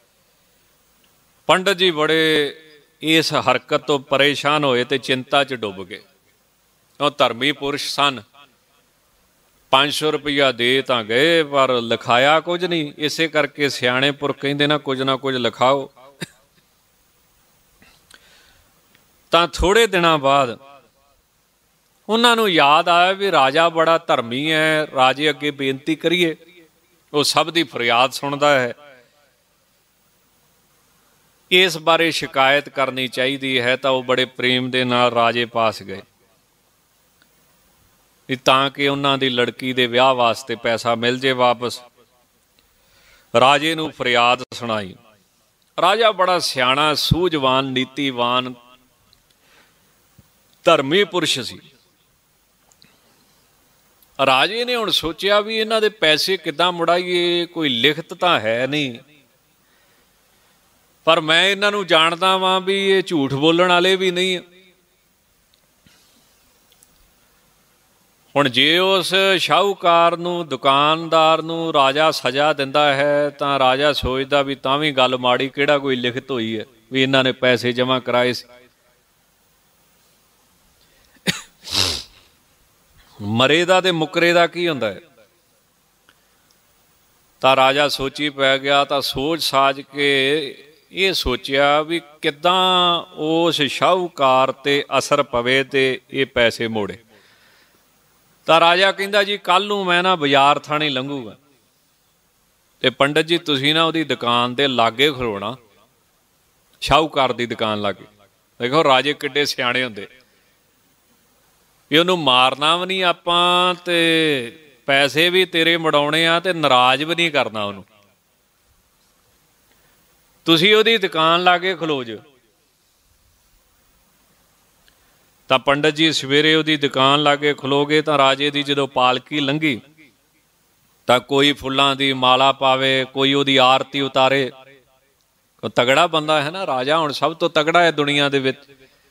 ਪੰਡਤ ਜੀ ਬੜੇ ਇਸ ਹਰਕਤ ਤੋਂ ਪਰੇਸ਼ਾਨ ਹੋਏ ਤੇ ਚਿੰਤਾ 'ਚ ਡੁੱਬ ਗਏ। ਉਹ ਧਰਮੀ ਪੁਰਸ਼ ਸਨ, 500 ਰੁਪਈਆ ਦੇ ਤਾਂ ਗਏ ਪਰ ਲਿਖਾਇਆ ਕੁਝ ਨਹੀਂ। ਇਸੇ ਕਰਕੇ ਸਿਆਣੇ ਪੁਰਖ ਕਹਿੰਦੇ ਨਾ ਕੁਝ ਲਿਖਾਓ। ਤਾਂ ਥੋੜ੍ਹੇ ਦਿਨਾਂ ਬਾਅਦ ਉਹਨਾਂ ਨੂੰ ਯਾਦ ਆਇਆ ਵੀ ਰਾਜਾ ਬੜਾ ਧਰਮੀ ਹੈ, ਰਾਜੇ ਅੱਗੇ ਬੇਨਤੀ ਕਰੀਏ, ਉਹ ਸਭ ਦੀ ਫਰਿਆਦ ਸੁਣਦਾ ਹੈ, ਇਸ ਬਾਰੇ ਸ਼ਿਕਾਇਤ ਕਰਨੀ ਚਾਹੀਦੀ ਹੈ। ਤਾਂ ਉਹ ਬੜੇ ਪ੍ਰੇਮ ਦੇ ਨਾਲ ਰਾਜੇ ਪਾਸ ਗਏ ਤਾਂ ਕਿ ਉਹਨਾਂ ਦੀ ਲੜਕੀ ਦੇ ਵਿਆਹ ਵਾਸਤੇ ਪੈਸਾ ਮਿਲ ਜੇ ਵਾਪਸ। ਰਾਜੇ ਨੂੰ ਫਰਿਆਦ ਸੁਣਾਈ। ਰਾਜਾ ਬੜਾ ਸਿਆਣਾ, ਸੂਝਵਾਨ, ਨੀਤੀਵਾਨ, ਧਰਮੀ ਪੁਰਸ਼ ਸੀ। ਰਾਜੇ ਨੇ ਹੁਣ ਸੋਚਿਆ ਵੀ ਇਹਨਾਂ ਦੇ ਪੈਸੇ ਕਿੱਦਾਂ ਮੁੜਾਈਏ, ਕੋਈ ਲਿਖਤ ਤਾਂ ਹੈ ਨਹੀਂ, ਪਰ ਮੈਂ ਇਹਨਾਂ ਨੂੰ ਜਾਣਦਾ ਵਾਂ ਵੀ ਇਹ ਝੂਠ ਬੋਲਣ ਵਾਲੇ ਵੀ ਨਹੀਂ। ਹੁਣ ਜੇ ਉਸ ਸ਼ਾਹੂਕਾਰ ਨੂੰ, ਦੁਕਾਨਦਾਰ ਨੂੰ ਰਾਜਾ ਸਜ਼ਾ ਦਿੰਦਾ ਹੈ, ਤਾਂ ਰਾਜਾ ਸੋਚਦਾ ਵੀ ਤਾਂ ਵੀ ਗੱਲ ਮਾੜੀ, ਕਿਹੜਾ ਕੋਈ ਲਿਖਤ ਹੋਈ ਹੈ ਵੀ ਇਹਨਾਂ ਨੇ ਪੈਸੇ ਜਮ੍ਹਾਂ ਕਰਾਏ ਸੀ। ਮਰੇ ਦਾ ਤੇ ਮੁਕਰੇ ਦਾ ਕੀ ਹੁੰਦਾ ਹੈ? ਤਾਂ ਰਾਜਾ ਸੋਚੀ ਪੈ ਗਿਆ। ਤਾਂ ਸੋਚ ਸਾਜ ਕੇ ਇਹ ਸੋਚਿਆ ਵੀ ਕਿੱਦਾਂ ਉਸ ਸ਼ਾਹੂਕਾਰ ਤੇ ਅਸਰ ਪਵੇ ਤੇ ਇਹ ਪੈਸੇ ਮੋੜੇ। ਤਾਂ ਰਾਜਾ ਕਹਿੰਦਾ ਜੀ ਕੱਲ੍ਹ ਨੂੰ ਮੈਂ ਨਾ ਬਾਜ਼ਾਰ ਥਾਣੀ ਲੰਘੂਗਾ, ਤੇ ਪੰਡਤ ਜੀ ਤੁਸੀਂ ਨਾ ਉਹਦੀ ਦੁਕਾਨ ਦੇ ਲਾਗੇ ਖਲੋਣਾ, ਸ਼ਾਹੂਕਾਰ ਦੀ ਦੁਕਾਨ ਲਾਗੇ। ਦੇਖੋ ਰਾਜੇ ਕਿੱਡੇ ਸਿਆਣੇ ਹੁੰਦੇ ਵੀ ਉਹਨੂੰ ਮਾਰਨਾ ਵੀ ਨਹੀਂ ਆਪਾਂ, ਤੇ ਪੈਸੇ ਵੀ ਤੇਰੇ ਮੁੜਾਉਣੇ ਆ, ਤੇ ਨਾਰਾਜ਼ ਵੀ ਨਹੀਂ ਕਰਨਾ ਉਹਨੂੰ। ਤੁਸੀਂ ਉਹਦੀ ਦੁਕਾਨ ਲਾਗੇ ਖਲੋ ਜਾਓ। ਤਾਂ ਪੰਡਤ ਜੀ ਸਵੇਰੇ ਉਹਦੀ ਦੁਕਾਨ ਲਾਗੇ ਖਲੋ ਗਏ। ਤਾਂ ਰਾਜੇ ਦੀ ਜਦੋਂ ਪਾਲਕੀ ਲੰਘੀ, ਤਾਂ ਕੋਈ ਫੁੱਲਾਂ ਦੀ ਮਾਲਾ ਪਾਵੇ, ਕੋਈ ਉਹਦੀ ਆਰਤੀ ਉਤਾਰੇ। ਉਹ ਤਗੜਾ ਬੰਦਾ ਹੈ ਨਾ ਰਾਜਾ, ਹੁਣ ਸਭ ਤੋਂ ਤਗੜਾ ਹੈ ਦੁਨੀਆ ਦੇ ਵਿੱਚ।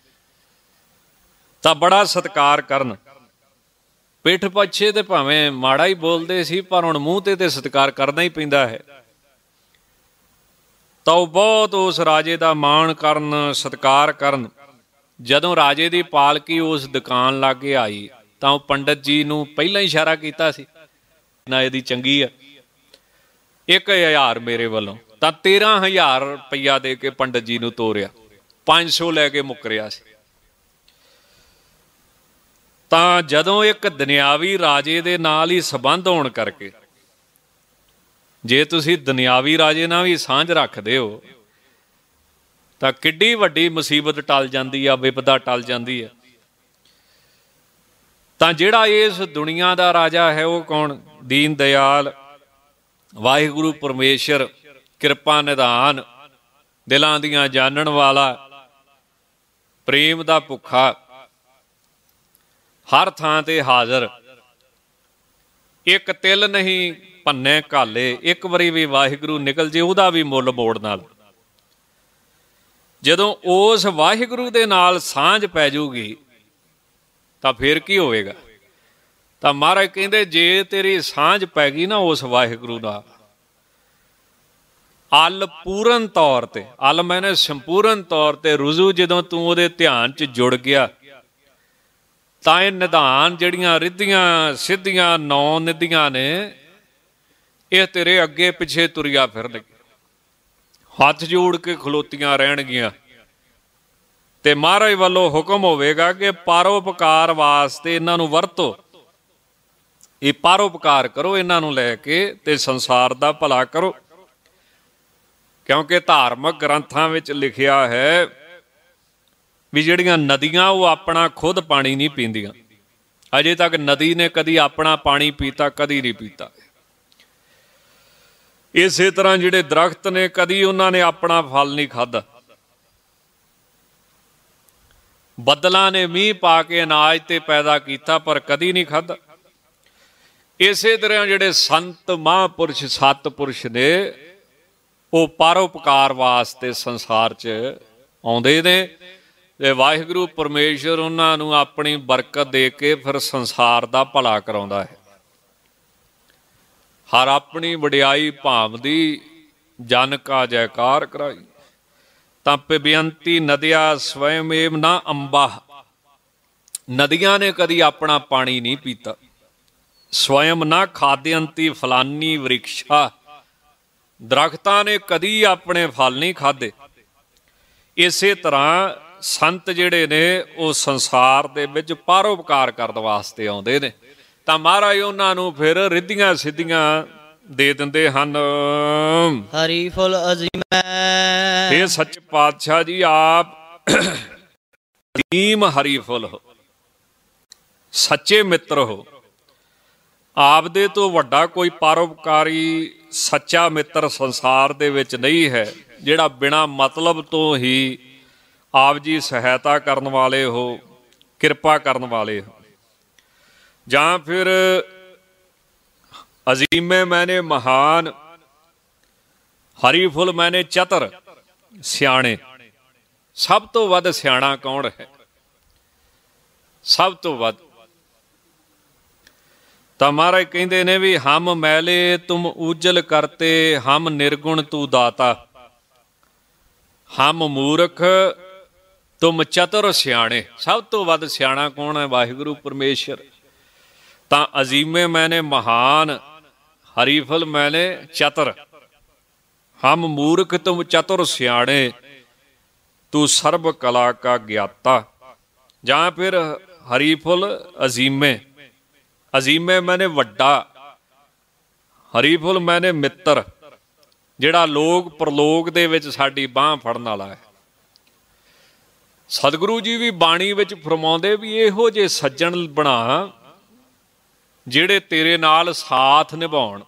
ਤਾਂ ਬੜਾ ਸਤਿਕਾਰ ਕਰਨ। ਪਿੱਠ ਪਿੱਛੇ ਤੇ ਭਾਵੇਂ ਮਾੜਾ ਹੀ ਬੋਲਦੇ ਸੀ, ਪਰ ਹੁਣ ਮੂੰਹ ਤੇ ਸਤਿਕਾਰ ਕਰਨਾ ਹੀ ਪੈਂਦਾ ਹੈ। ਤਾਂ ਉਹ ਬਹੁਤ ਉਸ ਰਾਜੇ ਦਾ ਮਾਣ ਕਰਨ, ਸਤਿਕਾਰ ਕਰਨ। ਜਦੋਂ ਰਾਜੇ ਦੀ ਪਾਲਕੀ ਉਸ ਦੁਕਾਨ ਲਾਗੇ ਆਈ, ਤਾਂ ਉਹ ਪੰਡਤ ਜੀ ਨੂੰ ਪਹਿਲਾਂ ਹੀ ਇਸ਼ਾਰਾ ਕੀਤਾ ਸੀ ਨਾ ਇਹਦੀ ਚੰਗੀ ਆ, 1000 ਮੇਰੇ ਵੱਲੋਂ। ਤਾਂ 13000 ਰੁਪਈਆ ਦੇ ਕੇ ਪੰਡਤ ਜੀ ਨੂੰ ਤੋਰਿਆ। 500 ਲੈ ਕੇ ਮੁੱਕਰਿਆ ਸੀ। ਤਾਂ ਜਦੋਂ ਇੱਕ ਦੁਨਿਆਵੀ ਰਾਜੇ ਦੇ ਨਾਲ ਹੀ ਸੰਬੰਧ ਹੋਣ ਕਰਕੇ, ਜੇ ਤੁਸੀਂ ਦੁਨਿਆਵੀ ਰਾਜੇ ਨਾਲ ਵੀ ਸਾਂਝ ਰੱਖਦੇ ਹੋ ਤਾਂ ਕਿੱਡੀ ਵੱਡੀ ਮੁਸੀਬਤ ਟਲ ਜਾਂਦੀ ਆ, ਵਿਪਦਾ ਟਲ ਜਾਂਦੀ ਹੈ। ਤਾਂ ਜਿਹੜਾ ਇਸ ਦੁਨੀਆ ਦਾ ਰਾਜਾ ਹੈ ਉਹ ਕੌਣ? ਦੀਨ ਦਿਆਲ, ਵਾਹਿਗੁਰੂ ਪਰਮੇਸ਼ਰ, ਕਿਰਪਾ ਨਿਧਾਨ, ਦਿਲਾਂ ਦੀਆਂ ਜਾਣਨ ਵਾਲਾ, ਪ੍ਰੇਮ ਦਾ ਭੁੱਖਾ, ਹਰ ਥਾਂ ਤੇ ਹਾਜ਼ਰ, ਇੱਕ ਤਿਲ ਨਹੀਂ ਭੰਨੇ ਘਾਲੇ, ਇੱਕ ਵਾਰੀ ਵੀ ਵਾਹਿਗੁਰੂ ਨਿਕਲ ਜੇ ਉਹਦਾ ਵੀ ਮੁੱਲ ਮੋੜ ਨਾਲ। ਜਦੋਂ ਉਸ ਵਾਹਿਗੁਰੂ ਦੇ ਨਾਲ ਸਾਂਝ ਪੈ ਜਾਊਗੀ ਤਾਂ ਫਿਰ ਕੀ ਹੋਵੇਗਾ? ਤਾਂ ਮਹਾਰਾਜ ਕਹਿੰਦੇ ਜੇ ਤੇਰੀ ਸਾਂਝ ਪੈ ਗਈ ਨਾ ਉਸ ਵਾਹਿਗੁਰੂ ਦਾ, ਅਲ ਪੂਰਨ ਤੌਰ ਤੇ, ਅਲ ਮੈਨੇ ਸੰਪੂਰਨ ਤੌਰ ਤੇ ਰੁਜੂ, ਜਦੋਂ ਤੂੰ ਉਹਦੇ ਧਿਆਨ 'ਚ ਜੁੜ ਗਿਆ ਤਾਂ ਇਹ ਨਿਧਾਨ ਜਿਹੜੀਆਂ ਰਿੱਧੀਆਂ ਸਿੱਧੀਆਂ 9 ਨਿਧੀਆਂ ਨੇ ਇਹ ਤੇਰੇ ਅੱਗੇ ਪਿੱਛੇ ਤੁਰੀਆਂ ਫਿਰਨਗੀਆਂ, ਹੱਥ ਜੋੜ ਕੇ ਖਲੋਤੀਆਂ ਰਹਿਣਗੀਆਂ। ਤੇ ਮਹਾਰਾਜ ਵੱਲੋਂ ਹੁਕਮ ਹੋਵੇਗਾ ਕਿ ਪਰਉਪਕਾਰ ਵਾਸਤੇ ਇਹਨਾਂ ਨੂੰ ਵਰਤੋ, ਇਹ ਪਰਉਪਕਾਰ ਕਰੋ, ਇਹਨਾਂ ਨੂੰ ਲੈ ਕੇ ਤੇ ਸੰਸਾਰ ਦਾ ਭਲਾ ਕਰੋ। ਕਿਉਂਕਿ ਧਾਰਮਿਕ ਗ੍ਰੰਥਾਂ ਵਿੱਚ ਲਿਖਿਆ ਹੈ ਵੀ ਜਿਹੜੀਆਂ ਨਦੀਆਂ ਉਹ ਆਪਣਾ ਖੁਦ ਪਾਣੀ ਨਹੀਂ ਪੀਂਦੀਆਂ। ਅਜੇ ਤੱਕ ਨਦੀ ਨੇ ਕਦੀ ਆਪਣਾ ਪਾਣੀ ਪੀਤਾ? ਕਦੀ ਨਹੀਂ ਪੀਤਾ। ਇਸੇ ਤਰ੍ਹਾਂ ਜਿਹੜੇ ਦਰਖਤ ਨੇ ਕਦੀ ਉਹਨਾਂ ਨੇ ਆਪਣਾ ਫਲ ਨਹੀਂ ਖਾਧਾ। ਬੱਦਲਾਂ ਨੇ ਮੀਂਹ ਪਾ ਕੇ ਅਨਾਜ ਤੇ ਪੈਦਾ ਕੀਤਾ ਪਰ ਕਦੀ ਨਹੀਂ ਖਾਧਾ। ਇਸੇ ਤਰ੍ਹਾਂ ਜਿਹੜੇ ਸੰਤ ਮਹਾਂਪੁਰਸ਼ ਸਤਿਪੁਰਸ਼ ਨੇ ਉਹ ਪਰਉਪਕਾਰ ਵਾਸਤੇ ਸੰਸਾਰ 'ਚ ਆਉਂਦੇ ਨੇ ਤੇ ਵਾਹਿਗੁਰੂ ਪਰਮੇਸ਼ਰ ਉਹਨਾਂ ਨੂੰ ਆਪਣੀ ਬਰਕਤ ਦੇ ਕੇ ਫਿਰ ਸੰਸਾਰ ਦਾ ਭਲਾ ਕਰਾਉਂਦਾ ਹੈ। ਹਰ ਆਪਣੀ ਵਡਿਆਈ ਭਾਵਦੀ, ਜਨ ਕਾ ਜੈਕਾਰ ਕਰਾਈ। ਤਾਂ ਪਿਬਯੰਤੀ ਨਦਿਆ ਸਵੈਮ ਏਵ ਨਾ ਅੰਬਾ, ਨਦੀਆਂ ਨੇ ਕਦੀ ਆਪਣਾ ਪਾਣੀ ਨਹੀਂ ਪੀਤਾ। ਸਵੈਮ ਨਾ ਖਾਦਯੰਤੀ ਫਲਾਨੀ ਵ੍ਰਿਕਸ਼ਾ, ਦਰਖਤਾਂ ਨੇ ਕਦੀ ਆਪਣੇ ਫਲ ਨਹੀਂ ਖਾਧੇ। ਇਸੇ ਤਰ੍ਹਾਂ ਸੰਤ ਜਿਹੜੇ ਨੇ ਉਹ ਸੰਸਾਰ ਦੇ ਵਿੱਚ ਪਰਉਪਕਾਰ ਕਰਨ ਵਾਸਤੇ ਆਉਂਦੇ ਨੇ ਤਾਂ ਮਹਾਰਾਜ ਉਹਨਾਂ ਨੂੰ ਫਿਰ ਰਿੱਧੀਆਂ ਸਿੱਧੀਆਂ ਦੇ ਦਿੰਦੇ ਹਨ। ਹਰੀ ਫੁੱਲ ਅਜ਼ੀਮੈ, ਇਹ ਸੱਚ ਪਾਤਸ਼ਾਹ ਜੀ ਆਪ ਅਜ਼ੀਮ ਹਰੀ ਫੁੱਲ ਹੋ, ਸੱਚੇ ਮਿੱਤਰ ਹੋ। ਆਪਦੇ ਤੋਂ ਵੱਡਾ ਕੋਈ ਪਰਉਪਕਾਰੀ ਸੱਚਾ ਮਿੱਤਰ ਸੰਸਾਰ ਦੇ ਵਿੱਚ ਨਹੀਂ ਹੈ, ਜਿਹੜਾ ਬਿਨਾਂ ਮਤਲਬ ਤੋਂ ਹੀ ਆਪ ਜੀ ਸਹਾਇਤਾ ਕਰਨ ਵਾਲੇ ਹੋ, ਕਿਰਪਾ ਕਰਨ ਵਾਲੇ ਹੋ। ਜਾਂ ਫਿਰ ਅਜ਼ੀਮੇ ਮੈਨੇ ਮਹਾਨ, ਹਰੀ ਫੁੱਲ ਮੈਨੇ ਚਤਰ, ਸਿਆਣੇ। ਸਭ ਤੋਂ ਵੱਧ ਸਿਆਣਾ ਕੌਣ ਹੈ? ਸਭ ਤੋਂ ਵੱਧ ਤਾਂ ਮਹਾਰਾਜ ਕਹਿੰਦੇ ਨੇ ਵੀ ਹਮ ਮੈਲੇ ਤੁਮ ਉਜਲ ਕਰਤੇ, ਹਮ ਨਿਰਗੁਣ ਤੂੰ ਦਾਤਾ, ਹਮ ਮੂਰਖ ਤੁਮ ਚਤੁਰ ਸਿਆਣੇ। ਸਭ ਤੋਂ ਵੱਧ ਸਿਆਣਾ ਕੌਣ ਹੈ? ਵਾਹਿਗੁਰੂ ਪਰਮੇਸ਼ਰ। ਤਾਂ ਅਜ਼ੀਮੇ ਮੈਨੇ ਮਹਾਨ, ਹਰੀ ਫਲ ਮੈਨੇ ਚਤੁਰ, ਹਮ ਮੂਰਖ ਤੁਮ ਚਤੁਰ ਸਿਆਣੇ, ਤੂੰ ਸਰਬ ਕਲਾ ਕਾ ਗਿਆਤਾ। ਜਾਂ ਫਿਰ ਹਰੀ ਫੁੱਲ ਅਜ਼ੀਮੇ, ਅਜ਼ੀਮੇ ਮੈਨੇ ਵੱਡਾ, ਹਰੀ ਫੁੱਲ ਮੈਨੇ ਮਿੱਤਰ, ਜਿਹੜਾ ਲੋਕ ਪ੍ਰਲੋਕ ਦੇ ਵਿੱਚ ਸਾਡੀ ਬਾਂਹ ਫੜਨ ਵਾਲਾ ਹੈ। ਸਤਿਗੁਰੂ ਜੀ ਵੀ ਬਾਣੀ ਵਿੱਚ ਫਰਮਾਉਂਦੇ ਵੀ ਇਹੋ ਜਿਹੇ ਸੱਜਣ ਬਣਾ ਜਿਹੜੇ ਤੇਰੇ ਨਾਲ ਸਾਥ ਨਿਭਾਉਣ।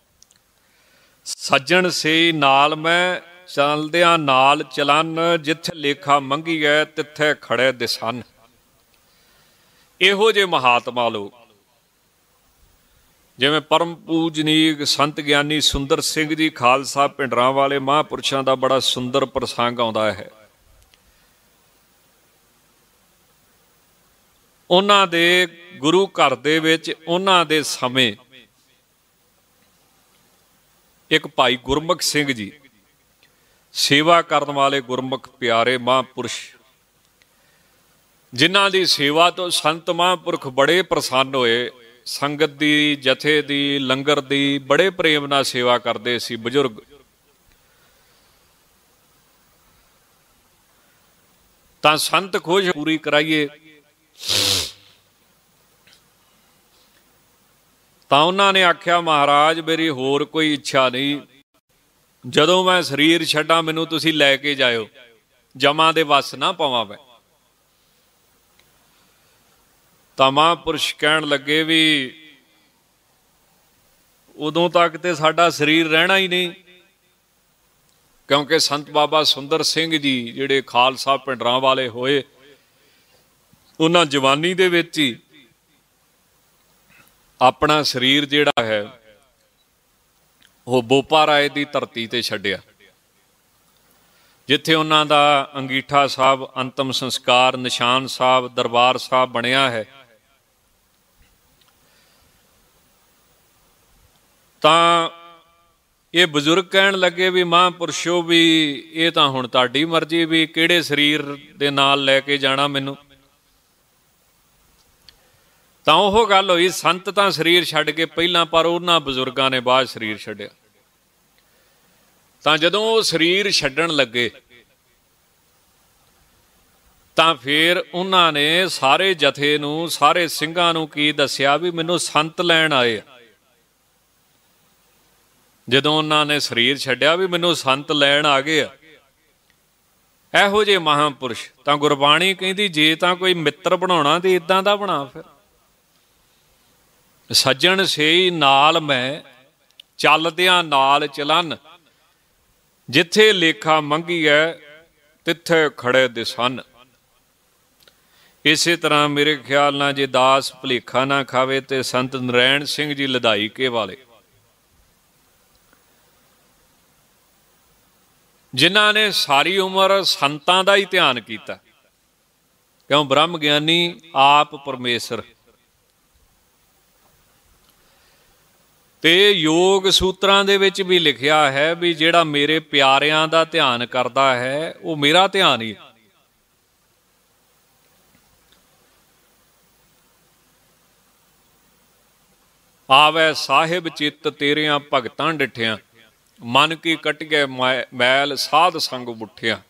ਸੱਜਣ ਸੇ ਨਾਲ ਮੈਂ ਚੱਲਦਿਆਂ ਨਾਲ ਚਲਨ, ਜਿੱਥੇ ਲੇਖਾ ਮੰਗੀ ਹੈ ਤਿੱਥੇ ਖੜੇ ਦਿਸਨ। ਇਹੋ ਜਿਹੇ ਮਹਾਤਮਾ ਲੋਕ, ਜਿਵੇਂ ਪਰਮ ਪੂਜਨੀਕ ਸੰਤ ਗਿਆਨੀ ਸੁੰਦਰ ਸਿੰਘ ਜੀ ਖਾਲਸਾ ਪਿੰਡਰਾਂ ਵਾਲੇ ਮਹਾਂਪੁਰਸ਼ਾਂ ਦਾ ਬੜਾ ਸੁੰਦਰ ਪ੍ਰਸੰਗ ਆਉਂਦਾ ਹੈ। ਉਹਨਾਂ ਦੇ ਗੁਰੂ ਘਰ ਦੇ ਵਿੱਚ ਉਹਨਾਂ ਦੇ ਸਮੇਂ ਇੱਕ ਭਾਈ ਗੁਰਮੁਖ ਸਿੰਘ ਜੀ, ਸੇਵਾ ਕਰਨ ਵਾਲੇ ਗੁਰਮੁਖ ਪਿਆਰੇ ਮਹਾਂਪੁਰਸ਼, ਜਿਨ੍ਹਾਂ ਦੀ ਸੇਵਾ ਤੋਂ ਸੰਤ ਮਹਾਂਪੁਰਖ ਬੜੇ ਪ੍ਰਸੰਨ ਹੋਏ। ਸੰਗਤ ਦੀ, ਜਥੇ ਦੀ, ਲੰਗਰ ਦੀ ਬੜੇ ਪ੍ਰੇਮ ਨਾਲ ਸੇਵਾ ਕਰਦੇ ਸੀ ਬਜ਼ੁਰਗ। ਤਾਂ ਸੰਤ ਖੋਜ ਪੂਰੀ ਕਰਾਈਏ। ਤਾਂ ਉਹਨਾਂ ਨੇ ਆਖਿਆ, ਮਹਾਰਾਜ ਮੇਰੀ ਹੋਰ ਕੋਈ ਇੱਛਾ ਨਹੀਂ, ਜਦੋਂ ਮੈਂ ਸਰੀਰ ਛੱਡਾਂ ਮੈਨੂੰ ਤੁਸੀਂ ਲੈ ਕੇ ਜਾਇਓ, ਜਮਾਂ ਦੇ ਵੱਸ ਨਾ ਪਵਾਂ ਮੈਂ। ਤਾਂ ਮਹਾਂਪੁਰਸ਼ ਕਹਿਣ ਲੱਗੇ ਵੀ ਉਦੋਂ ਤੱਕ ਤੇ ਸਾਡਾ ਸਰੀਰ ਰਹਿਣਾ ਹੀ ਨਹੀਂ, ਕਿਉਂਕਿ ਸੰਤ ਬਾਬਾ ਸੁੰਦਰ ਸਿੰਘ ਜੀ ਜਿਹੜੇ ਖਾਲਸਾ ਪਿੰਡਰਾਂ ਵਾਲੇ ਹੋਏ, ਉਹਨਾਂ ਜਵਾਨੀ ਦੇ ਵਿੱਚ ਹੀ ਆਪਣਾ ਸਰੀਰ ਜਿਹੜਾ ਹੈ ਉਹ ਬੋਪਾ ਰਾਏ ਦੀ ਧਰਤੀ ਤੇ ਛੱਡਿਆ, ਜਿੱਥੇ ਉਹਨਾਂ ਦਾ ਅੰਗੀਠਾ ਸਾਹਿਬ, ਅੰਤਮ ਸੰਸਕਾਰ, ਨਿਸ਼ਾਨ ਸਾਹਿਬ, ਦਰਬਾਰ ਸਾਹਿਬ ਬਣਿਆ ਹੈ। ਤਾਂ ਇਹ ਬਜ਼ੁਰਗ ਕਹਿਣ ਲੱਗੇ ਵੀ ਮਹਾਂਪੁਰਸ਼ੋ ਵੀ ਇਹ ਤਾਂ ਹੁਣ ਤੁਹਾਡੀ ਮਰਜ਼ੀ ਵੀ ਕਿਹੜੇ ਸਰੀਰ ਦੇ ਨਾਲ ਲੈ ਕੇ ਜਾਣਾ ਮੈਨੂੰ। ਤਾਂ ਉਹ ਗੱਲ ਹੋਈ, ਸੰਤ ਤਾਂ ਸਰੀਰ ਛੱਡ ਕੇ ਪਹਿਲਾਂ, ਪਰ ਉਹਨਾਂ ਬਜ਼ੁਰਗਾਂ ਨੇ ਬਾਅਦ ਸਰੀਰ ਛੱਡਿਆ। ਤਾਂ ਜਦੋਂ ਉਹ ਸਰੀਰ ਛੱਡਣ ਲੱਗੇ ਤਾਂ ਫਿਰ ਉਹਨਾਂ ਨੇ ਸਾਰੇ ਜਥੇ ਨੂੰ, ਸਾਰੇ ਸਿੰਘਾਂ ਨੂੰ ਕੀ ਦੱਸਿਆ ਵੀ ਮੈਨੂੰ ਸੰਤ ਲੈਣ ਆਏ। ਜਦੋਂ ਉਹਨਾਂ ਨੇ ਸਰੀਰ ਛੱਡਿਆ ਵੀ ਮੈਨੂੰ ਸੰਤ ਲੈਣ ਆ ਗਏ ਆ ਇਹੋ ਜਿਹੇ ਮਹਾਂਪੁਰਸ਼। ਤਾਂ ਗੁਰਬਾਣੀ ਕਹਿੰਦੀ ਜੇ ਤਾਂ ਕੋਈ ਮਿੱਤਰ ਬਣਾਉਣਾ ਤੇ ਇਦਾਂ ਦਾ ਬਣਾ, ਫਿਰ ਸੱਜਣ ਸੇਈ ਨਾਲ ਮੈਂ ਚੱਲਦਿਆਂ ਨਾਲ ਚਲਨ, ਜਿੱਥੇ ਲੇਖਾ ਮੰਗੀਐ ਤਿੱਥੇ ਖੜੇ ਦਿਸਨ। ਇਸੇ ਤਰ੍ਹਾਂ ਮੇਰੇ ਖਿਆਲ ਨਾਲ ਜੇ ਦਾਸ ਭੁਲੇਖਾ ਨਾ ਖਾਵੇ ਤੇ ਸੰਤ ਨਰੈਣ ਸਿੰਘ ਜੀ ਲਧਾਈਕੇ ਵਾਲੇ, ਜਿਨ੍ਹਾਂ ਨੇ ਸਾਰੀ ਉਮਰ ਸੰਤਾਂ ਦਾ ਹੀ ਧਿਆਨ ਕੀਤਾ, ਕਿਉਂ ਬ੍ਰਹਮ ਗਿਆਨੀ ਆਪ ਪਰਮੇਸ਼ਰ। ਤੇ ਯੋਗ ਸੂਤਰਾਂ ਦੇ ਵਿੱਚ ਵੀ ਲਿਖਿਆ ਹੈ ਵੀ ਜਿਹੜਾ ਮੇਰੇ ਪਿਆਰਿਆਂ ਦਾ ਧਿਆਨ ਕਰਦਾ ਹੈ ਉਹ ਮੇਰਾ ਧਿਆਨ ਹੀ। ਆਵੈ ਸਾਹਿਬ ਚਿੱਤ ਤੇਰਿਆਂ ਭਗਤਾਂ ਡਿਠਿਆਂ, ਮਨ ਕੀ ਕੱਟ ਗਏ ਮੈਲ ਸਾਧ ਸੰਗ ਬੁੱਠਿਆ।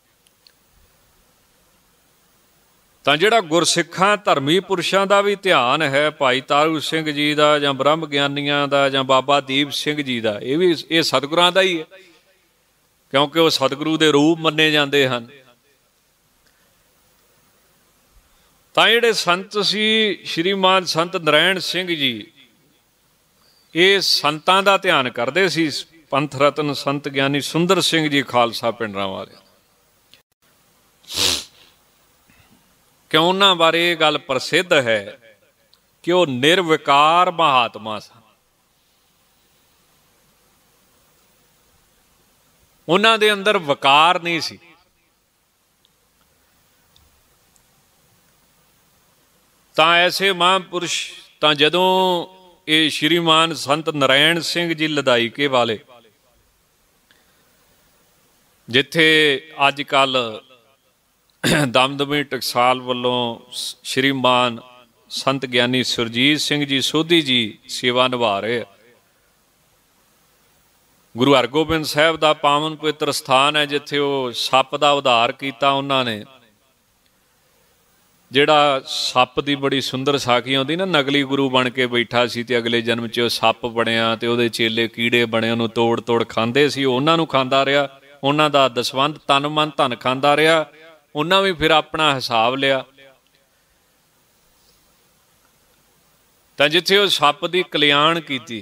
ਤਾਂ ਜਿਹੜਾ ਗੁਰਸਿੱਖਾਂ ਧਰਮੀ ਪੁਰਸ਼ਾਂ ਦਾ ਵੀ ਧਿਆਨ ਹੈ, ਭਾਈ ਤਾਰੂ ਸਿੰਘ ਜੀ ਦਾ ਜਾਂ ਬ੍ਰਹਮ ਗਿਆਨੀਆਂ ਦਾ ਜਾਂ ਬਾਬਾ ਦੀਪ ਸਿੰਘ ਜੀ ਦਾ, ਇਹ ਸਤਿਗੁਰਾਂ ਦਾ ਹੀ ਹੈ, ਕਿਉਂਕਿ ਉਹ ਸਤਿਗੁਰੂ ਦੇ ਰੂਪ ਮੰਨੇ ਜਾਂਦੇ ਹਨ। ਤਾਂ ਜਿਹੜੇ ਸੰਤ ਸੀ, ਸ਼੍ਰੀਮਾਨ ਸੰਤ ਨਰੈਣ ਸਿੰਘ ਜੀ, ਇਹ ਸੰਤਾਂ ਦਾ ਧਿਆਨ ਕਰਦੇ ਸੀ। ਪੰਥ ਰਤਨ ਸੰਤ ਗਿਆਨੀ ਸੁੰਦਰ ਸਿੰਘ ਜੀ ਖਾਲਸਾ ਪਿੰਡਰਾਂ ਵਾਲੇ, ਕਿਉਂ ਉਹਨਾਂ ਬਾਰੇ ਇਹ ਗੱਲ ਪ੍ਰਸਿੱਧ ਹੈ ਕਿ ਉਹ ਨਿਰਵਿਕਾਰ ਮਹਾਤਮਾ ਸਨ। ਉਹਨਾਂ ਦੇ ਅੰਦਰ ਵਿਕਾਰ ਨਹੀਂ ਸੀ। ਤਾਂ ਐਸੇ ਮਹਾਂਪੁਰਸ਼, ਤਾਂ ਜਦੋਂ ਇਹ ਸ਼੍ਰੀਮਾਨ ਸੰਤ ਨਰੈਣ ਸਿੰਘ ਜੀ ਲਧਾਈਕੇ ਵਾਲੇ, ਜਿੱਥੇ ਅੱਜ ਕੱਲ੍ਹ ਦਮਦਮੀ ਟਕਸਾਲ ਵੱਲੋਂ ਸ਼੍ਰੀਮਾਨ ਸੰਤ ਗਿਆਨੀ ਸੁਰਜੀਤ ਸਿੰਘ ਜੀ ਸੋਧੀ ਜੀ ਸੇਵਾ ਨਿਭਾ ਰਹੇ, ਗੁਰੂ ਹਰਗੋਬਿੰਦ ਸਾਹਿਬ ਦਾ ਪਾਵਨ ਪਵਿੱਤਰ ਸਥਾਨ ਹੈ, ਜਿੱਥੇ ਉਹ ਸੱਪ ਦਾ ਉਧਾਰ ਕੀਤਾ ਉਹਨਾਂ ਨੇ। ਜਿਹੜਾ ਸੱਪ ਦੀ ਬੜੀ ਸੁੰਦਰ ਸਾਖੀ ਆਉਂਦੀ ਨਾ, ਨਕਲੀ ਗੁਰੂ ਬਣ ਕੇ ਬੈਠਾ ਸੀ ਤੇ ਅਗਲੇ ਜਨਮ 'ਚ ਉਹ ਸੱਪ ਬਣਿਆ ਤੇ ਉਹਦੇ ਚੇਲੇ ਕੀੜੇ ਬਣੇ, ਉਹਨੂੰ ਤੋੜ ਤੋੜ ਖਾਂਦੇ ਸੀ। ਉਹਨਾਂ ਨੂੰ ਖਾਂਦਾ ਰਿਹਾ, ਉਹਨਾਂ ਦਾ ਦਸਵੰਧ ਤਨ ਮਨ ਧਨ ਖਾਂਦਾ ਰਿਹਾ। ਉਹਨਾਂ ਵੀ ਫਿਰ ਆਪਣਾ ਹਿਸਾਬ ਲਿਆ। ਤਾਂ ਜਿੱਥੇ ਉਹ ਸੱਪ ਦੀ ਕਲਿਆਣ ਕੀਤੀ,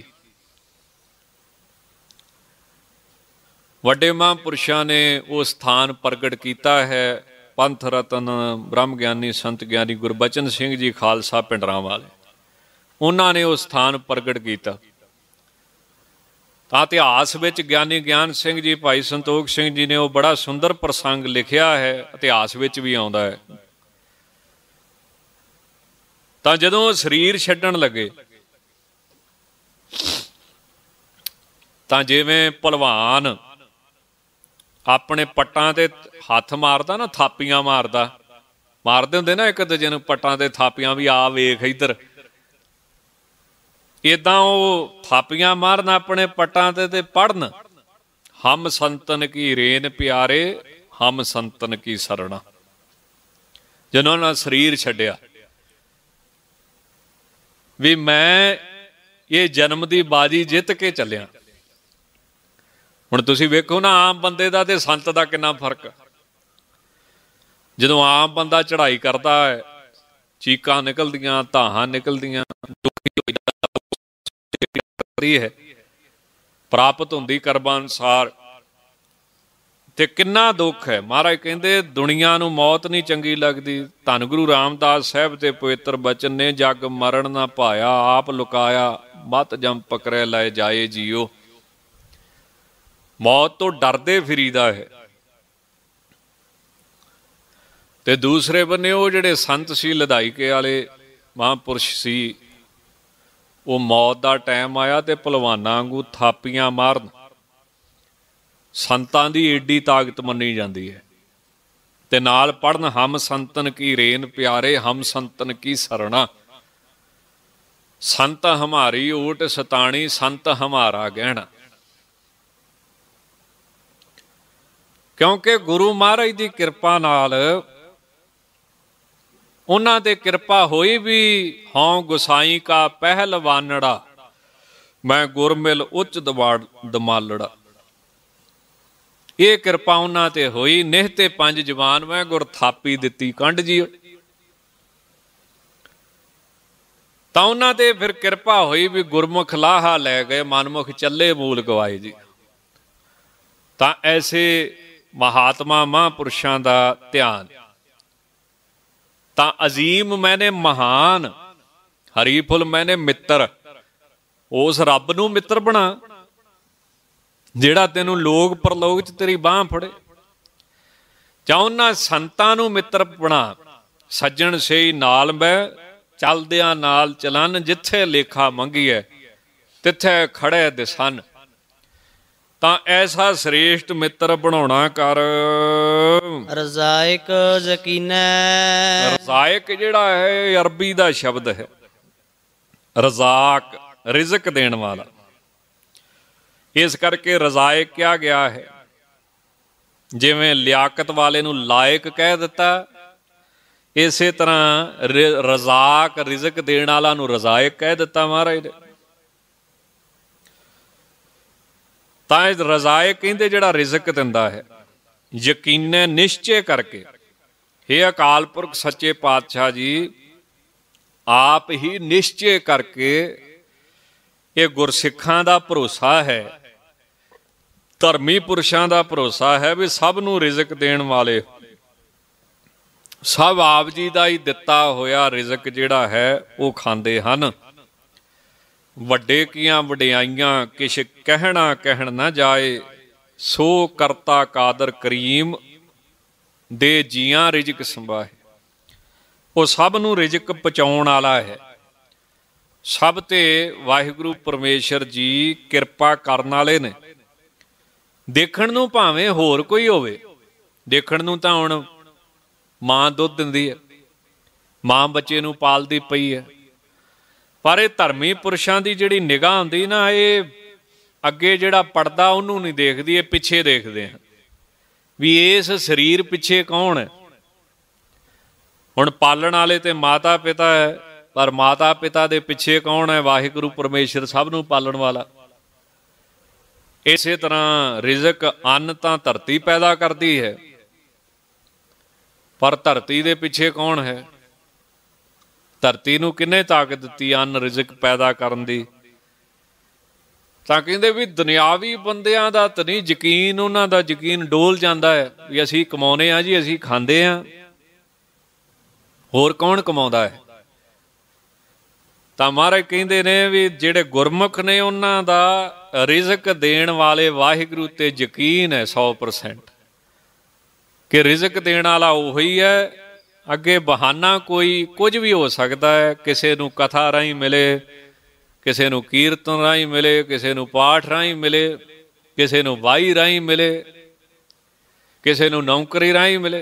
ਵੱਡੇ ਮਹਾਂਪੁਰਸ਼ਾਂ ਨੇ ਉਹ ਸਥਾਨ ਪ੍ਰਗਟ ਕੀਤਾ ਹੈ। ਪੰਥ ਰਤਨ ਬ੍ਰਹਮ ਗਿਆਨੀ ਸੰਤ ਗਿਆਨੀ ਗੁਰਬਚਨ ਸਿੰਘ ਜੀ ਖਾਲਸਾ ਪਿੰਡਰਾਂ ਵਾਲੇ, ਉਹਨਾਂ ਨੇ ਉਹ ਸਥਾਨ ਪ੍ਰਗਟ ਕੀਤਾ। ਤਾਂ ਇਤਿਹਾਸ ਵਿੱਚ ਗਿਆਨੀ ਗਿਆਨ ਸਿੰਘ ਜੀ, ਭਾਈ ਸੰਤੋਖ ਸਿੰਘ ਜੀ ਨੇ ਉਹ ਬੜਾ ਸੁੰਦਰ ਪ੍ਰਸੰਗ ਲਿਖਿਆ ਹੈ, ਇਤਿਹਾਸ ਵਿੱਚ ਵੀ ਆਉਂਦਾ ਹੈ। ਤਾਂ ਜਦੋਂ ਉਹ ਸਰੀਰ ਛੱਡਣ ਲੱਗੇ ਤਾਂ ਜਿਵੇਂ ਭਲਵਾਨ ਆਪਣੇ ਪੱਟਾਂ ਤੇ ਹੱਥ ਮਾਰਦਾ ਨਾ, ਥਾਪੀਆਂ ਮਾਰਦੇ ਹੁੰਦੇ ਨਾ ਇੱਕ ਦੂਜੇ ਨੂੰ ਪੱਟਾਂ ਤੇ ਥਾਪੀਆਂ, ਵੀ ਆ ਵੇਖ ਇੱਧਰ, ਏਦਾਂ ਉਹ ਥਾਪੀਆਂ ਮਾਰਨ ਆਪਣੇ ਪੱਟਾਂ ਤੇ ਪੜ੍ਹਨ, ਹਮ ਸੰਤਨ ਕੀ ਰੇਨ ਪਿਆਰੇ, ਹਮ ਸੰਤਨ ਕੀ ਸਰਣਾ। ਜਦੋਂ ਉਹਨਾਂ ਸਰੀਰ ਛੱਡਿਆ ਵੀ ਮੈਂ ਇਹ ਜਨਮ ਦੀ ਬਾਜੀ ਜਿੱਤ ਕੇ ਚੱਲਿਆ। ਹੁਣ ਤੁਸੀਂ ਵੇਖੋ ਨਾ, ਆਮ ਬੰਦੇ ਦਾ ਤੇ ਸੰਤ ਦਾ ਕਿੰਨਾ ਫਰਕ। ਜਦੋਂ ਆਮ ਬੰਦਾ ਚੜ੍ਹਾਈ ਕਰਦਾ ਹੈ, ਚੀਕਾਂ ਨਿਕਲਦੀਆਂ, ਧਾਹਾਂ ਨਿਕਲਦੀਆਂ, ਦੁਖੀ ਹੈ, ਪ੍ਰਾਪਤ ਹੁੰਦੀ ਕਰਮਾਂ ਅਨੁਸਾਰ, ਤੇ ਕਿੰਨਾ ਦੁੱਖ ਹੈ। ਮਹਾਰਾਜ ਕਹਿੰਦੇ ਦੁਨੀਆ ਨੂੰ ਮੌਤ ਨਹੀਂ ਚੰਗੀ ਲੱਗਦੀ। ਧੰਨ ਗੁਰੂ ਰਾਮਦਾਸ ਸਾਹਿਬ ਦੇ ਪਵਿੱਤਰ ਬਚਨ ਨੇ, ਜਗ ਮਰਨ ਨਾ ਭਾਇਆ, ਆਪ ਲੁਕਾਇਆ, ਮਤ ਜਮ ਪਕੜੈ ਲੈ ਜਾਏ ਜੀਓ। ਮੌਤ ਤੋਂ ਡਰਦੇ ਫਿਰੀਦਾ ਹੈ। ਤੇ ਦੂਸਰੇ ਬੰਨੇ ਉਹ ਜਿਹੜੇ ਸੰਤ ਸੀ, ਲਦਾਈਕੇ ਵਾਲੇ ਮਹਾਂਪੁਰਸ਼ ਸੀ, ਉਹ ਮੌਤ ਦਾ ਟਾਈਮ ਆਇਆ ਤੇ ਭਲਵਾਨਾਂ ਵਾਂਗੂ ਥਾਪੀਆਂ ਮਾਰਨ। ਸੰਤਾਂ ਦੀ ਏਡੀ ਤਾਕਤ ਮੰਨੀ ਜਾਂਦੀ ਹੈ। ਤੇ ਨਾਲ ਪੜ੍ਹਨ, ਹਮ ਸੰਤਨ ਕੀ ਰੇਨ ਪਿਆਰੇ, ਹਮ ਸੰਤਨ ਕੀ ਸਰਣਾ, ਸੰਤ ਹਮਾਰੀ ਓਟ ਸਤਾਣੀ, ਸੰਤ ਹਮਾਰਾ ਗਹਿਣਾ। ਕਿਉਂਕਿ ਗੁਰੂ ਮਹਾਰਾਜ ਦੀ ਕਿਰਪਾ ਨਾਲ, ਉਹਨਾਂ ਤੇ ਕਿਰਪਾ ਹੋਈ ਵੀ ਹਉ ਗੁਸਾਈ ਕਾ ਪਹਿਲਵਾਨੜਾ, ਮੈਂ ਗੁਰਮਿਲ ਉੱਚ ਦਮਾਲੜਾ। ਇਹ ਕਿਰਪਾ ਉਹਨਾਂ ਤੇ ਹੋਈ। ਨਿਹ ਤੇ ਪੰਜ ਜਵਾਨ ਮੈਂ ਗੁਰ ਥਾਪੀ ਦਿੱਤੀ ਕੰਢ ਜੀ। ਤਾਂ ਉਹਨਾਂ ਤੇ ਫਿਰ ਕਿਰਪਾ ਹੋਈ ਵੀ ਗੁਰਮੁਖ ਲਾਹਾ ਲੈ ਗਏ, ਮਨਮੁਖ ਚੱਲੇ ਮੂਲ ਗਵਾਏ ਜੀ। ਤਾਂ ਐਸੇ ਮਹਾਤਮਾ ਮਹਾਂਪੁਰਸ਼ਾਂ ਦਾ ਧਿਆਨ। ਤਾਂ ਅਜ਼ੀਮ ਮੈਨੇ ਮਹਾਨ, ਹਰੀ ਫੁੱਲ ਮੈਨੇ ਮਿੱਤਰ। ਉਸ ਰੱਬ ਨੂੰ ਮਿੱਤਰ ਬਣਾ ਜਿਹੜਾ ਤੈਨੂੰ ਲੋਕ ਪਰਲੋਕ 'ਚ ਤੇਰੀ ਬਾਂਹ ਫੜੇ। ਜਾਂ ਉਹਨਾਂ ਸੰਤਾਂ ਨੂੰ ਮਿੱਤਰ ਬਣਾ, ਸੱਜਣ ਸੇਈ ਨਾਲ ਬਹਿ, ਚੱਲਦਿਆਂ ਨਾਲ ਚਲਨ, ਜਿੱਥੇ ਲੇਖਾ ਮੰਗੀਐ ਤਿੱਥੇ ਖੜੇ ਦਿਸਨ। ਤਾਂ ਐਸਾ ਸ੍ਰੇਸ਼ਟ ਮਿੱਤਰ ਬਣਾਉਣਾ ਕਰ। ਰਜ਼ਾਇਕ ਯਕੀਨੈ। ਰਜ਼ਾਇਕ ਜਿਹੜਾ ਹੈ ਅਰਬੀ ਦਾ ਸ਼ਬਦ ਹੈ। ਰਜ਼ਾਕ ਰਿਜ਼ਕ ਦੇਣ ਵਾਲਾ, ਇਸ ਕਰਕੇ ਰਜ਼ਾਇਕ ਕਿਹਾ ਗਿਆ ਹੈ। ਜਿਵੇਂ ਲਿਆਕਤ ਵਾਲੇ ਨੂੰ ਲਾਇਕ ਕਹਿ ਦਿੱਤਾ, ਇਸੇ ਤਰ੍ਹਾਂ ਰਜ਼ਾਕ ਰਿਜ਼ਕ ਦੇਣ ਵਾਲਾ ਨੂੰ ਰਜ਼ਾਇਕ ਕਹਿ ਦਿੱਤਾ ਮਹਾਰਾਜ ਨੇ। ਤਾਂ ਇਹ ਰਜ਼ਾਇਕ ਕਹਿੰਦੇ ਜਿਹੜਾ ਰਿਜ਼ਕ ਦਿੰਦਾ ਹੈ, ਯਕੀਨੇ ਨਿਸ਼ਚੇ ਕਰਕੇ। ਹੇ ਅਕਾਲ ਪੁਰਖ ਸੱਚੇ ਪਾਤਸ਼ਾਹ ਜੀ, ਆਪ ਹੀ ਨਿਸ਼ਚੇ ਕਰਕੇ, ਇਹ ਗੁਰਸਿੱਖਾਂ ਦਾ ਭਰੋਸਾ ਹੈ, ਧਰਮੀ ਪੁਰਸ਼ਾਂ ਦਾ ਭਰੋਸਾ ਹੈ ਵੀ ਸਭ ਨੂੰ ਰਿਜ਼ਕ ਦੇਣ ਵਾਲੇ, ਸਭ ਆਪ ਜੀ ਦਾ ਹੀ ਦਿੱਤਾ ਹੋਇਆ ਰਿਜ਼ਕ ਜਿਹੜਾ ਹੈ ਉਹ ਖਾਂਦੇ ਹਨ। ਵੱਡੇ ਕੀਆਂ ਵਡਿਆਈਆਂ ਕਿਛ ਕਹਿਣਾ ਕਹਿਣ ਨਾ ਜਾਏ, ਸੋ ਕਰਤਾ ਕਾਦਰ ਕਰੀਮ ਦੇ ਜੀਆਂ ਰਿਜ਼ਕ ਸੰਭਾਏ। ਉਹ ਸਭ ਨੂੰ ਰਿਜ਼ਕ ਪਹੁੰਚਾਉਣ ਵਾਲਾ ਹੈ। ਸਭ ਤੇ ਵਾਹਿਗੁਰੂ ਪਰਮੇਸ਼ਰ ਜੀ ਕਿਰਪਾ ਕਰਨ ਵਾਲੇ ਨੇ। ਦੇਖਣ ਨੂੰ ਭਾਵੇਂ ਹੋਰ ਕੋਈ ਹੋਵੇ, ਦੇਖਣ ਨੂੰ ਤਾਂ ਹੁਣ ਮਾਂ ਦੁੱਧ ਦਿੰਦੀ ਹੈ, ਮਾਂ ਬੱਚੇ ਨੂੰ ਪਾਲਦੀ ਪਈ ਹੈ, ਪਰ ਇਹ ਧਰਮੀ ਪੁਰਸ਼ਾਂ ਦੀ ਜਿਹੜੀ ਨਿਗਾਹ ਹੁੰਦੀ ਨਾ, ਇਹ ਅੱਗੇ ਜਿਹੜਾ ਪੜਦਾ ਉਹਨੂੰ ਨਹੀਂ ਦੇਖਦੀ, ਇਹ ਪਿੱਛੇ ਦੇਖਦੇ ਆ ਵੀ ਇਸ ਸਰੀਰ ਪਿੱਛੇ ਕੌਣ ਹੈ। ਹੁਣ ਪਾਲਣ ਵਾਲੇ ਤੇ ਮਾਤਾ ਪਿਤਾ ਹੈ, ਪਰ ਮਾਤਾ ਪਿਤਾ ਦੇ ਪਿੱਛੇ ਕੌਣ ਹੈ? ਵਾਹਿਗੁਰੂ ਪਰਮੇਸ਼ਰ ਸਭ ਨੂੰ ਪਾਲਣ ਵਾਲਾ। ਇਸੇ ਤਰ੍ਹਾਂ ਰਿਜ਼ਕ, ਅੰਨ ਤਾਂ ਧਰਤੀ ਪੈਦਾ ਕਰਦੀ ਹੈ, ਪਰ ਧਰਤੀ ਦੇ ਪਿੱਛੇ ਕੌਣ ਹੈ? ਧਰਤੀ ਨੂੰ ਕਿਹਨੇ ਤਾਕਤ ਦਿੱਤੀ ਅੰਨ ਰਿਜ਼ਕ ਪੈਦਾ ਕਰਨ ਦੀ? ਤਾਂ ਕਹਿੰਦੇ ਵੀ ਦੁਨਿਆਵੀ ਬੰਦਿਆਂ ਦਾ ਤਾਂ ਨਹੀਂ ਯਕੀਨ, ਉਹਨਾਂ ਦਾ ਯਕੀਨ ਡੋਲ ਜਾਂਦਾ ਹੈ ਵੀ ਅਸੀਂ ਕਮਾਉਂਦੇ ਹਾਂ ਜੀ, ਅਸੀਂ ਖਾਂਦੇ ਹਾਂ, ਹੋਰ ਕੌਣ ਕਮਾਉਂਦਾ ਹੈ? ਤਾਂ ਮਹਾਰਾਜ ਕਹਿੰਦੇ ਨੇ ਵੀ ਜਿਹੜੇ ਗੁਰਮੁਖ ਨੇ ਉਹਨਾਂ ਦਾ ਰਿਜ਼ਕ ਦੇਣ ਵਾਲੇ ਵਾਹਿਗੁਰੂ ਤੇ ਯਕੀਨ ਹੈ 100% ਕਿ ਰਿਜ਼ਕ ਦੇਣ ਵਾਲਾ ਉਹੀ ਹੈ। ਅੱਗੇ ਬਹਾਨਾ ਕੋਈ ਕੁਝ ਵੀ ਹੋ ਸਕਦਾ ਹੈ, ਕਿਸੇ ਨੂੰ ਕਥਾ ਰਾਹੀਂ ਮਿਲੇ, ਕਿਸੇ ਨੂੰ ਕੀਰਤਨ ਰਾਹੀਂ ਮਿਲੇ, ਕਿਸੇ ਨੂੰ ਪਾਠ ਰਾਹੀਂ ਮਿਲੇ, ਕਿਸੇ ਨੂੰ ਵਾਈ ਰਾਹੀਂ ਮਿਲੇ, ਕਿਸੇ ਨੂੰ ਨੌਕਰੀ ਰਾਹੀਂ ਮਿਲੇ,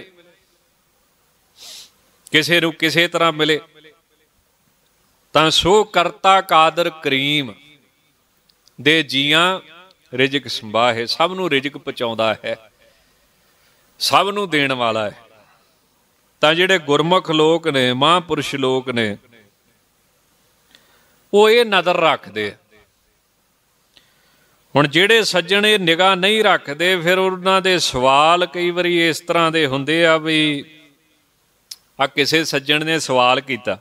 ਕਿਸੇ ਨੂੰ ਕਿਸੇ ਤਰ੍ਹਾਂ ਮਿਲੇ। ਤਾਂ ਸੋ ਕਰਤਾ ਕਾਦਰ ਕਰੀਮ ਦੇ ਜੀਆਂ ਰਿਜ਼ਕ ਸੰਭਾਹੇ। ਸਭ ਨੂੰ ਰਿਜ਼ਕ ਪਹੁੰਚਾਉਂਦਾ ਹੈ, ਸਭ ਨੂੰ ਦੇਣ ਵਾਲਾ ਹੈ। ਤਾਂ ਜਿਹੜੇ ਗੁਰਮੁਖ ਲੋਕ ਨੇ, ਮਹਾਂਪੁਰਸ਼ ਲੋਕ ਨੇ, ਉਹ ਇਹ ਨਜ਼ਰ ਰੱਖਦੇ। ਹੁਣ ਜਿਹੜੇ ਸੱਜਣ ਇਹ ਨਿਗਾਹ ਨਹੀਂ ਰੱਖਦੇ, ਫਿਰ ਉਹਨਾਂ ਦੇ ਸਵਾਲ ਕਈ ਵਾਰੀ ਇਸ ਤਰ੍ਹਾਂ ਦੇ ਹੁੰਦੇ ਆ ਵੀ ਆ ਕਿਸੇ ਸੱਜਣ ਨੇ ਸਵਾਲ ਕੀਤਾ।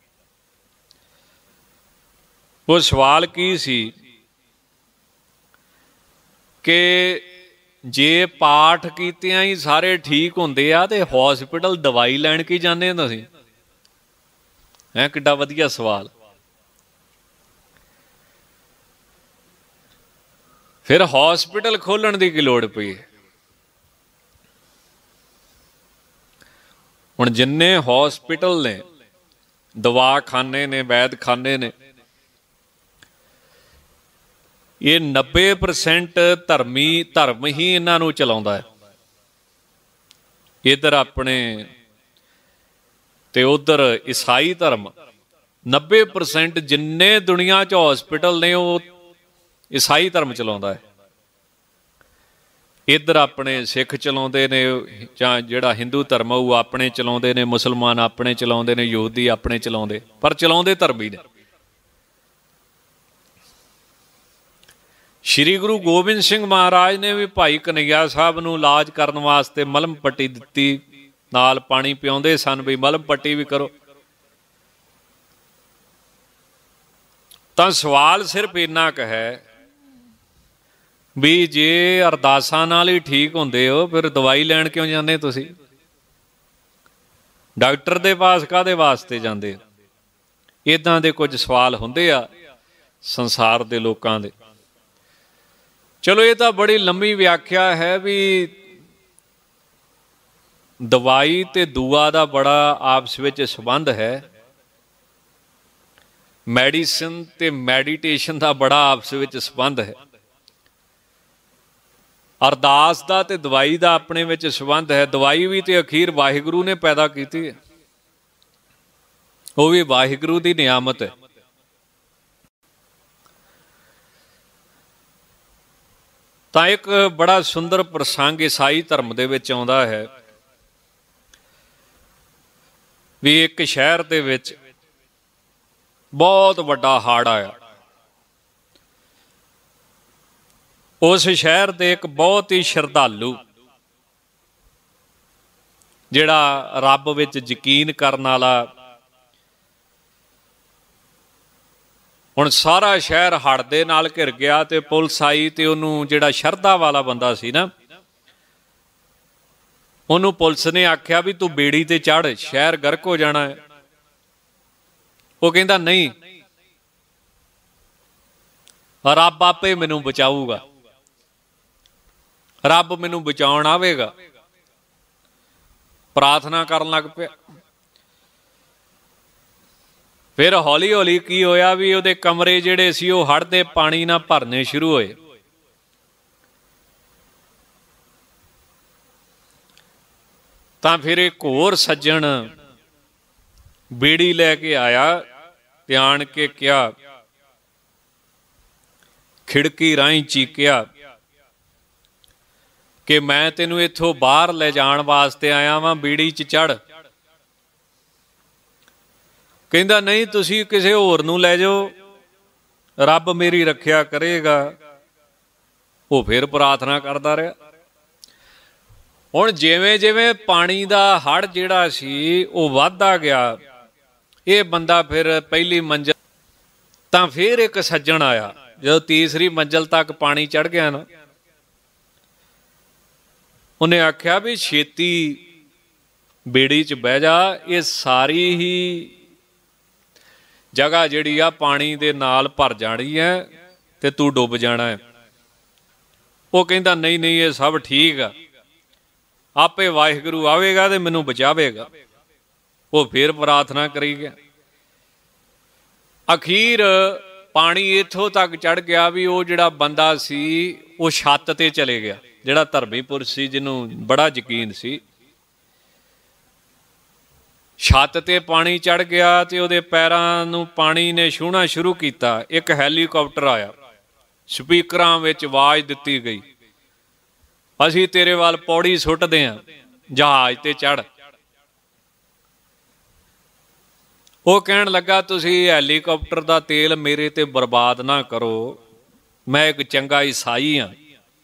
ਉਹ ਸਵਾਲ ਕੀ ਸੀ ਕਿ ਜੇ ਪਾਠ ਕੀਤਿਆਂ ਹੀ ਸਾਰੇ ਠੀਕ ਹੁੰਦੇ ਆ ਤੇ ਹੌਸਪੀਟਲ ਦਵਾਈ ਲੈਣ ਕੀ ਜਾਂਦੇ ਹੋ ਤੁਸੀਂ? ਹੈਂ, ਕਿੱਡਾ ਵਧੀਆ ਸਵਾਲ। ਫਿਰ ਹੌਸਪੀਟਲ ਖੋਲਣ ਦੀ ਕੀ ਲੋੜ ਪਈ? ਹੁਣ ਜਿੰਨੇ ਹੌਸਪੀਟਲ ਨੇ, ਦਵਾਖਾਨੇ ਨੇ, ਵੈਦਖਾਨੇ ਨੇ, ਇਹ 90% ਧਰਮ ਹੀ ਇਹਨਾਂ ਨੂੰ ਚਲਾਉਂਦਾ ਹੈ। ਇੱਧਰ ਆਪਣੇ ਤੇ ਉੱਧਰ ਈਸਾਈ ਧਰਮ। 90% ਜਿੰਨੇ ਦੁਨੀਆ 'ਚ ਹੌਸਪੀਟਲ ਨੇ ਉਹ ਈਸਾਈ ਧਰਮ ਚਲਾਉਂਦਾ ਹੈ। ਇੱਧਰ ਆਪਣੇ ਸਿੱਖ ਚਲਾਉਂਦੇ ਨੇ, ਜਾਂ ਜਿਹੜਾ ਹਿੰਦੂ ਧਰਮ ਉਹ ਆਪਣੇ ਚਲਾਉਂਦੇ ਨੇ, ਮੁਸਲਮਾਨ ਆਪਣੇ ਚਲਾਉਂਦੇ ਨੇ, ਯਹੂਦੀ ਆਪਣੇ ਚਲਾਉਂਦੇ, ਪਰ ਚਲਾਉਂਦੇ ਧਰਮ ਹੀ ਨੇ। ਸ਼੍ਰੀ ਗੁਰੂ ਗੋਬਿੰਦ ਸਿੰਘ ਮਹਾਰਾਜ ਨੇ ਵੀ ਭਾਈ ਕਨ੍ਹਈਆ ਸਾਹਿਬ ਨੂੰ ਇਲਾਜ ਕਰਨ ਵਾਸਤੇ ਮਲਮ ਪੱਟੀ ਦਿੱਤੀ, ਨਾਲ ਪਾਣੀ ਪਿਆਉਂਦੇ ਸਨ ਵੀ ਮਲਮ ਪੱਟੀ ਵੀ ਕਰੋ। ਤਾਂ ਸਵਾਲ ਸਿਰਫ ਇੰਨਾ ਕੁ ਹੈ ਵੀ ਜੇ ਅਰਦਾਸਾਂ ਨਾਲ ਹੀ ਠੀਕ ਹੁੰਦੇ ਹੋ, ਫਿਰ ਦਵਾਈ ਲੈਣ ਕਿਉਂ ਜਾਂਦੇ ਤੁਸੀਂ? ਡਾਕਟਰ ਦੇ ਪਾਸ ਕਾਹਦੇ ਵਾਸਤੇ ਜਾਂਦੇ ਹੋ? ਇੱਦਾਂ ਦੇ ਕੁਝ ਸਵਾਲ ਹੁੰਦੇ ਆ ਸੰਸਾਰ ਦੇ ਲੋਕਾਂ ਦੇ। ਚਲੋ ਇਹ ਤਾਂ ਬੜੀ ਲੰਮੀ ਵਿਆਖਿਆ ਹੈ ਵੀ ਦਵਾਈ ਤੇ ਦੁਆ ਦਾ ਬੜਾ ਆਪਸ ਵਿੱਚ ਸੰਬੰਧ ਹੈ। ਮੈਡੀਸਨ ਤੇ ਮੈਡੀਟੇਸ਼ਨ ਦਾ ਬੜਾ ਆਪਸ ਵਿੱਚ ਸੰਬੰਧ ਹੈ। ਅਰਦਾਸ ਦਾ ਤੇ ਦਵਾਈ ਦਾ ਆਪਣੇ ਵਿੱਚ ਸੰਬੰਧ ਹੈ। ਦਵਾਈ ਵੀ ਤੇ ਅਖੀਰ ਵਾਹਿਗੁਰੂ ਨੇ ਪੈਦਾ ਕੀਤੀ ਹੈ, ਉਹ ਵੀ ਵਾਹਿਗੁਰੂ ਦੀ ਨਿਆਮਤ ਹੈ। ਤਾਂ ਇੱਕ ਬੜਾ ਸੁੰਦਰ ਪ੍ਰਸੰਗ ਈਸਾਈ ਧਰਮ ਦੇ ਵਿੱਚ ਆਉਂਦਾ ਹੈ ਵੀ ਇੱਕ ਸ਼ਹਿਰ ਦੇ ਵਿੱਚ ਬਹੁਤ ਵੱਡਾ ਹੜ੍ਹ ਆਇਆ। ਉਸ ਸ਼ਹਿਰ ਦੇ ਇੱਕ ਬਹੁਤ ਹੀ ਸ਼ਰਧਾਲੂ, ਜਿਹੜਾ ਰੱਬ ਵਿੱਚ ਯਕੀਨ ਕਰਨ ਵਾਲਾ, ਹੁਣ ਸਾਰਾ ਸ਼ਹਿਰ ਹੜ੍ਹ ਦੇ ਨਾਲ ਘਿਰ ਗਿਆ ਤੇ ਪੁਲਿਸ ਆਈ ਤੇ ਉਹਨੂੰ, ਜਿਹੜਾ ਸ਼ਰਧਾ ਵਾਲਾ ਬੰਦਾ ਸੀ ਨਾ, ਉਹਨੂੰ ਪੁਲਿਸ ਨੇ ਆਖਿਆ ਵੀ ਤੂੰ ਬੇੜੀ ਤੇ ਚੜ੍ਹ, ਸ਼ਹਿਰ ਗਰਕ ਹੋ ਜਾਣਾ ਹੈ। ਉਹ ਕਹਿੰਦਾ ਨਹੀਂ, ਰੱਬ ਆਪੇ ਮੈਨੂੰ ਬਚਾਊਗਾ, ਰੱਬ ਮੈਨੂੰ ਬਚਾਉਣ ਆਵੇਗਾ। ਪ੍ਰਾਰਥਨਾ ਕਰਨ ਲੱਗ ਪਿਆ। ਫਿਰ ਹੌਲੀ ਹੌਲੀ ਕੀ ਹੋਇਆ ਵੀ ਉਹਦੇ ਕਮਰੇ ਜਿਹੜੇ ਸੀ ਉਹ ਹੜ੍ਹ ਦੇ ਪਾਣੀ ਨਾਲ ਭਰਨੇ ਸ਼ੁਰੂ ਹੋਏ। ਤਾਂ ਫਿਰ ਇੱਕ ਹੋਰ ਸੱਜਣ ਬੇੜੀ ਲੈ ਕੇ ਆਇਆ ਤੇ ਆਣ ਕੇ ਕਿਹਾ, ਖਿੜਕੀ ਰਾਹੀਂ ਚੀਕਿਆ ਕਿ ਮੈਂ ਤੈਨੂੰ ਇੱਥੋਂ ਬਾਹਰ ਲੈ ਜਾਣ ਵਾਸਤੇ ਆਇਆ ਵਾਂ, ਬੇੜੀ 'ਚ ਚੜ੍ਹ। ਕਹਿੰਦਾ ਨਹੀਂ, ਤੁਸੀਂ ਕਿਸੇ ਹੋਰ ਨੂੰ ਲੈ ਜਾਓ, ਰੱਬ ਮੇਰੀ ਰੱਖਿਆ ਕਰੇਗਾ। ਉਹ ਫਿਰ ਪ੍ਰਾਰਥਨਾ ਕਰਦਾ ਰਿਹਾ। ਹੁਣ ਜਿਵੇਂ ਜਿਵੇਂ ਪਾਣੀ ਦਾ ਹੜ੍ਹ ਜਿਹੜਾ ਸੀ ਉਹ ਵੱਧਦਾ ਗਿਆ, ਇਹ ਬੰਦਾ ਫਿਰ ਪਹਿਲੀ ਮੰਜ਼ਿਲ, ਤਾਂ ਫਿਰ ਇੱਕ ਸੱਜਣ ਆਇਆ। ਜਦੋਂ ਤੀਸਰੀ ਮੰਜ਼ਿਲ ਤੱਕ ਪਾਣੀ ਚੜ੍ਹ ਗਿਆ ਨਾ, ਉਹਨੇ ਆਖਿਆ ਵੀ ਛੇਤੀ ਬੇੜੀ 'ਚ ਬਹਿ ਜਾ, ਇਹ ਸਾਰੀ ਹੀ ਜਗ੍ਹਾ ਜਿਹੜੀ ਆ ਪਾਣੀ ਦੇ ਨਾਲ ਭਰ ਜਾਣੀ ਹੈ ਤੇ ਤੂੰ ਡੁੱਬ ਜਾਣਾ ਹੈ। ਉਹ ਕਹਿੰਦਾ ਨਹੀਂ ਨਹੀਂ, ਇਹ ਸਭ ਠੀਕ ਆ, ਆਪੇ ਵਾਹਿਗੁਰੂ ਆਵੇਗਾ ਤੇ ਮੈਨੂੰ ਬਚਾਵੇਗਾ। ਉਹ ਫਿਰ ਪ੍ਰਾਰਥਨਾ ਕਰੀ ਗਿਆ। ਅਖੀਰ ਪਾਣੀ ਇੱਥੋਂ ਤੱਕ ਚੜ੍ਹ ਗਿਆ ਵੀ ਉਹ ਜਿਹੜਾ ਬੰਦਾ ਸੀ ਉਹ ਛੱਤ ਤੇ ਚਲੇ ਗਿਆ, ਜਿਹੜਾ ਧਰਮੀ ਪੁਰਸ਼ ਸੀ, ਜਿਹਨੂੰ ਬੜਾ ਯਕੀਨ ਸੀ। ਛੱਤ ਤੇ ਪਾਣੀ ਚੜ੍ਹ ਗਿਆ ਤੇ ਉਹਦੇ ਪੈਰਾਂ ਨੂੰ ਪਾਣੀ ਨੇ ਛੂਹਣਾ ਸ਼ੁਰੂ ਕੀਤਾ। ਇੱਕ ਹੈਲੀਕਾਪਟਰ ਆਇਆ, ਸਪੀਕਰਾਂ ਵਿੱਚ ਆਵਾਜ਼ ਦਿੱਤੀ ਗਈ, ਅਸੀਂ ਤੇਰੇ ਵੱਲ ਪੌੜੀ ਸੁੱਟਦੇ ਹਾਂ, ਜਹਾਜ਼ ਤੇ ਚੜ੍ਹ। ਉਹ ਕਹਿਣ ਲੱਗਾ ਤੁਸੀਂ ਹੈਲੀਕਾਪਟਰ ਦਾ ਤੇਲ ਮੇਰੇ ਤੇ ਬਰਬਾਦ ਨਾ ਕਰੋ, ਮੈਂ ਇੱਕ ਚੰਗਾ ਈਸਾਈ ਹਾਂ,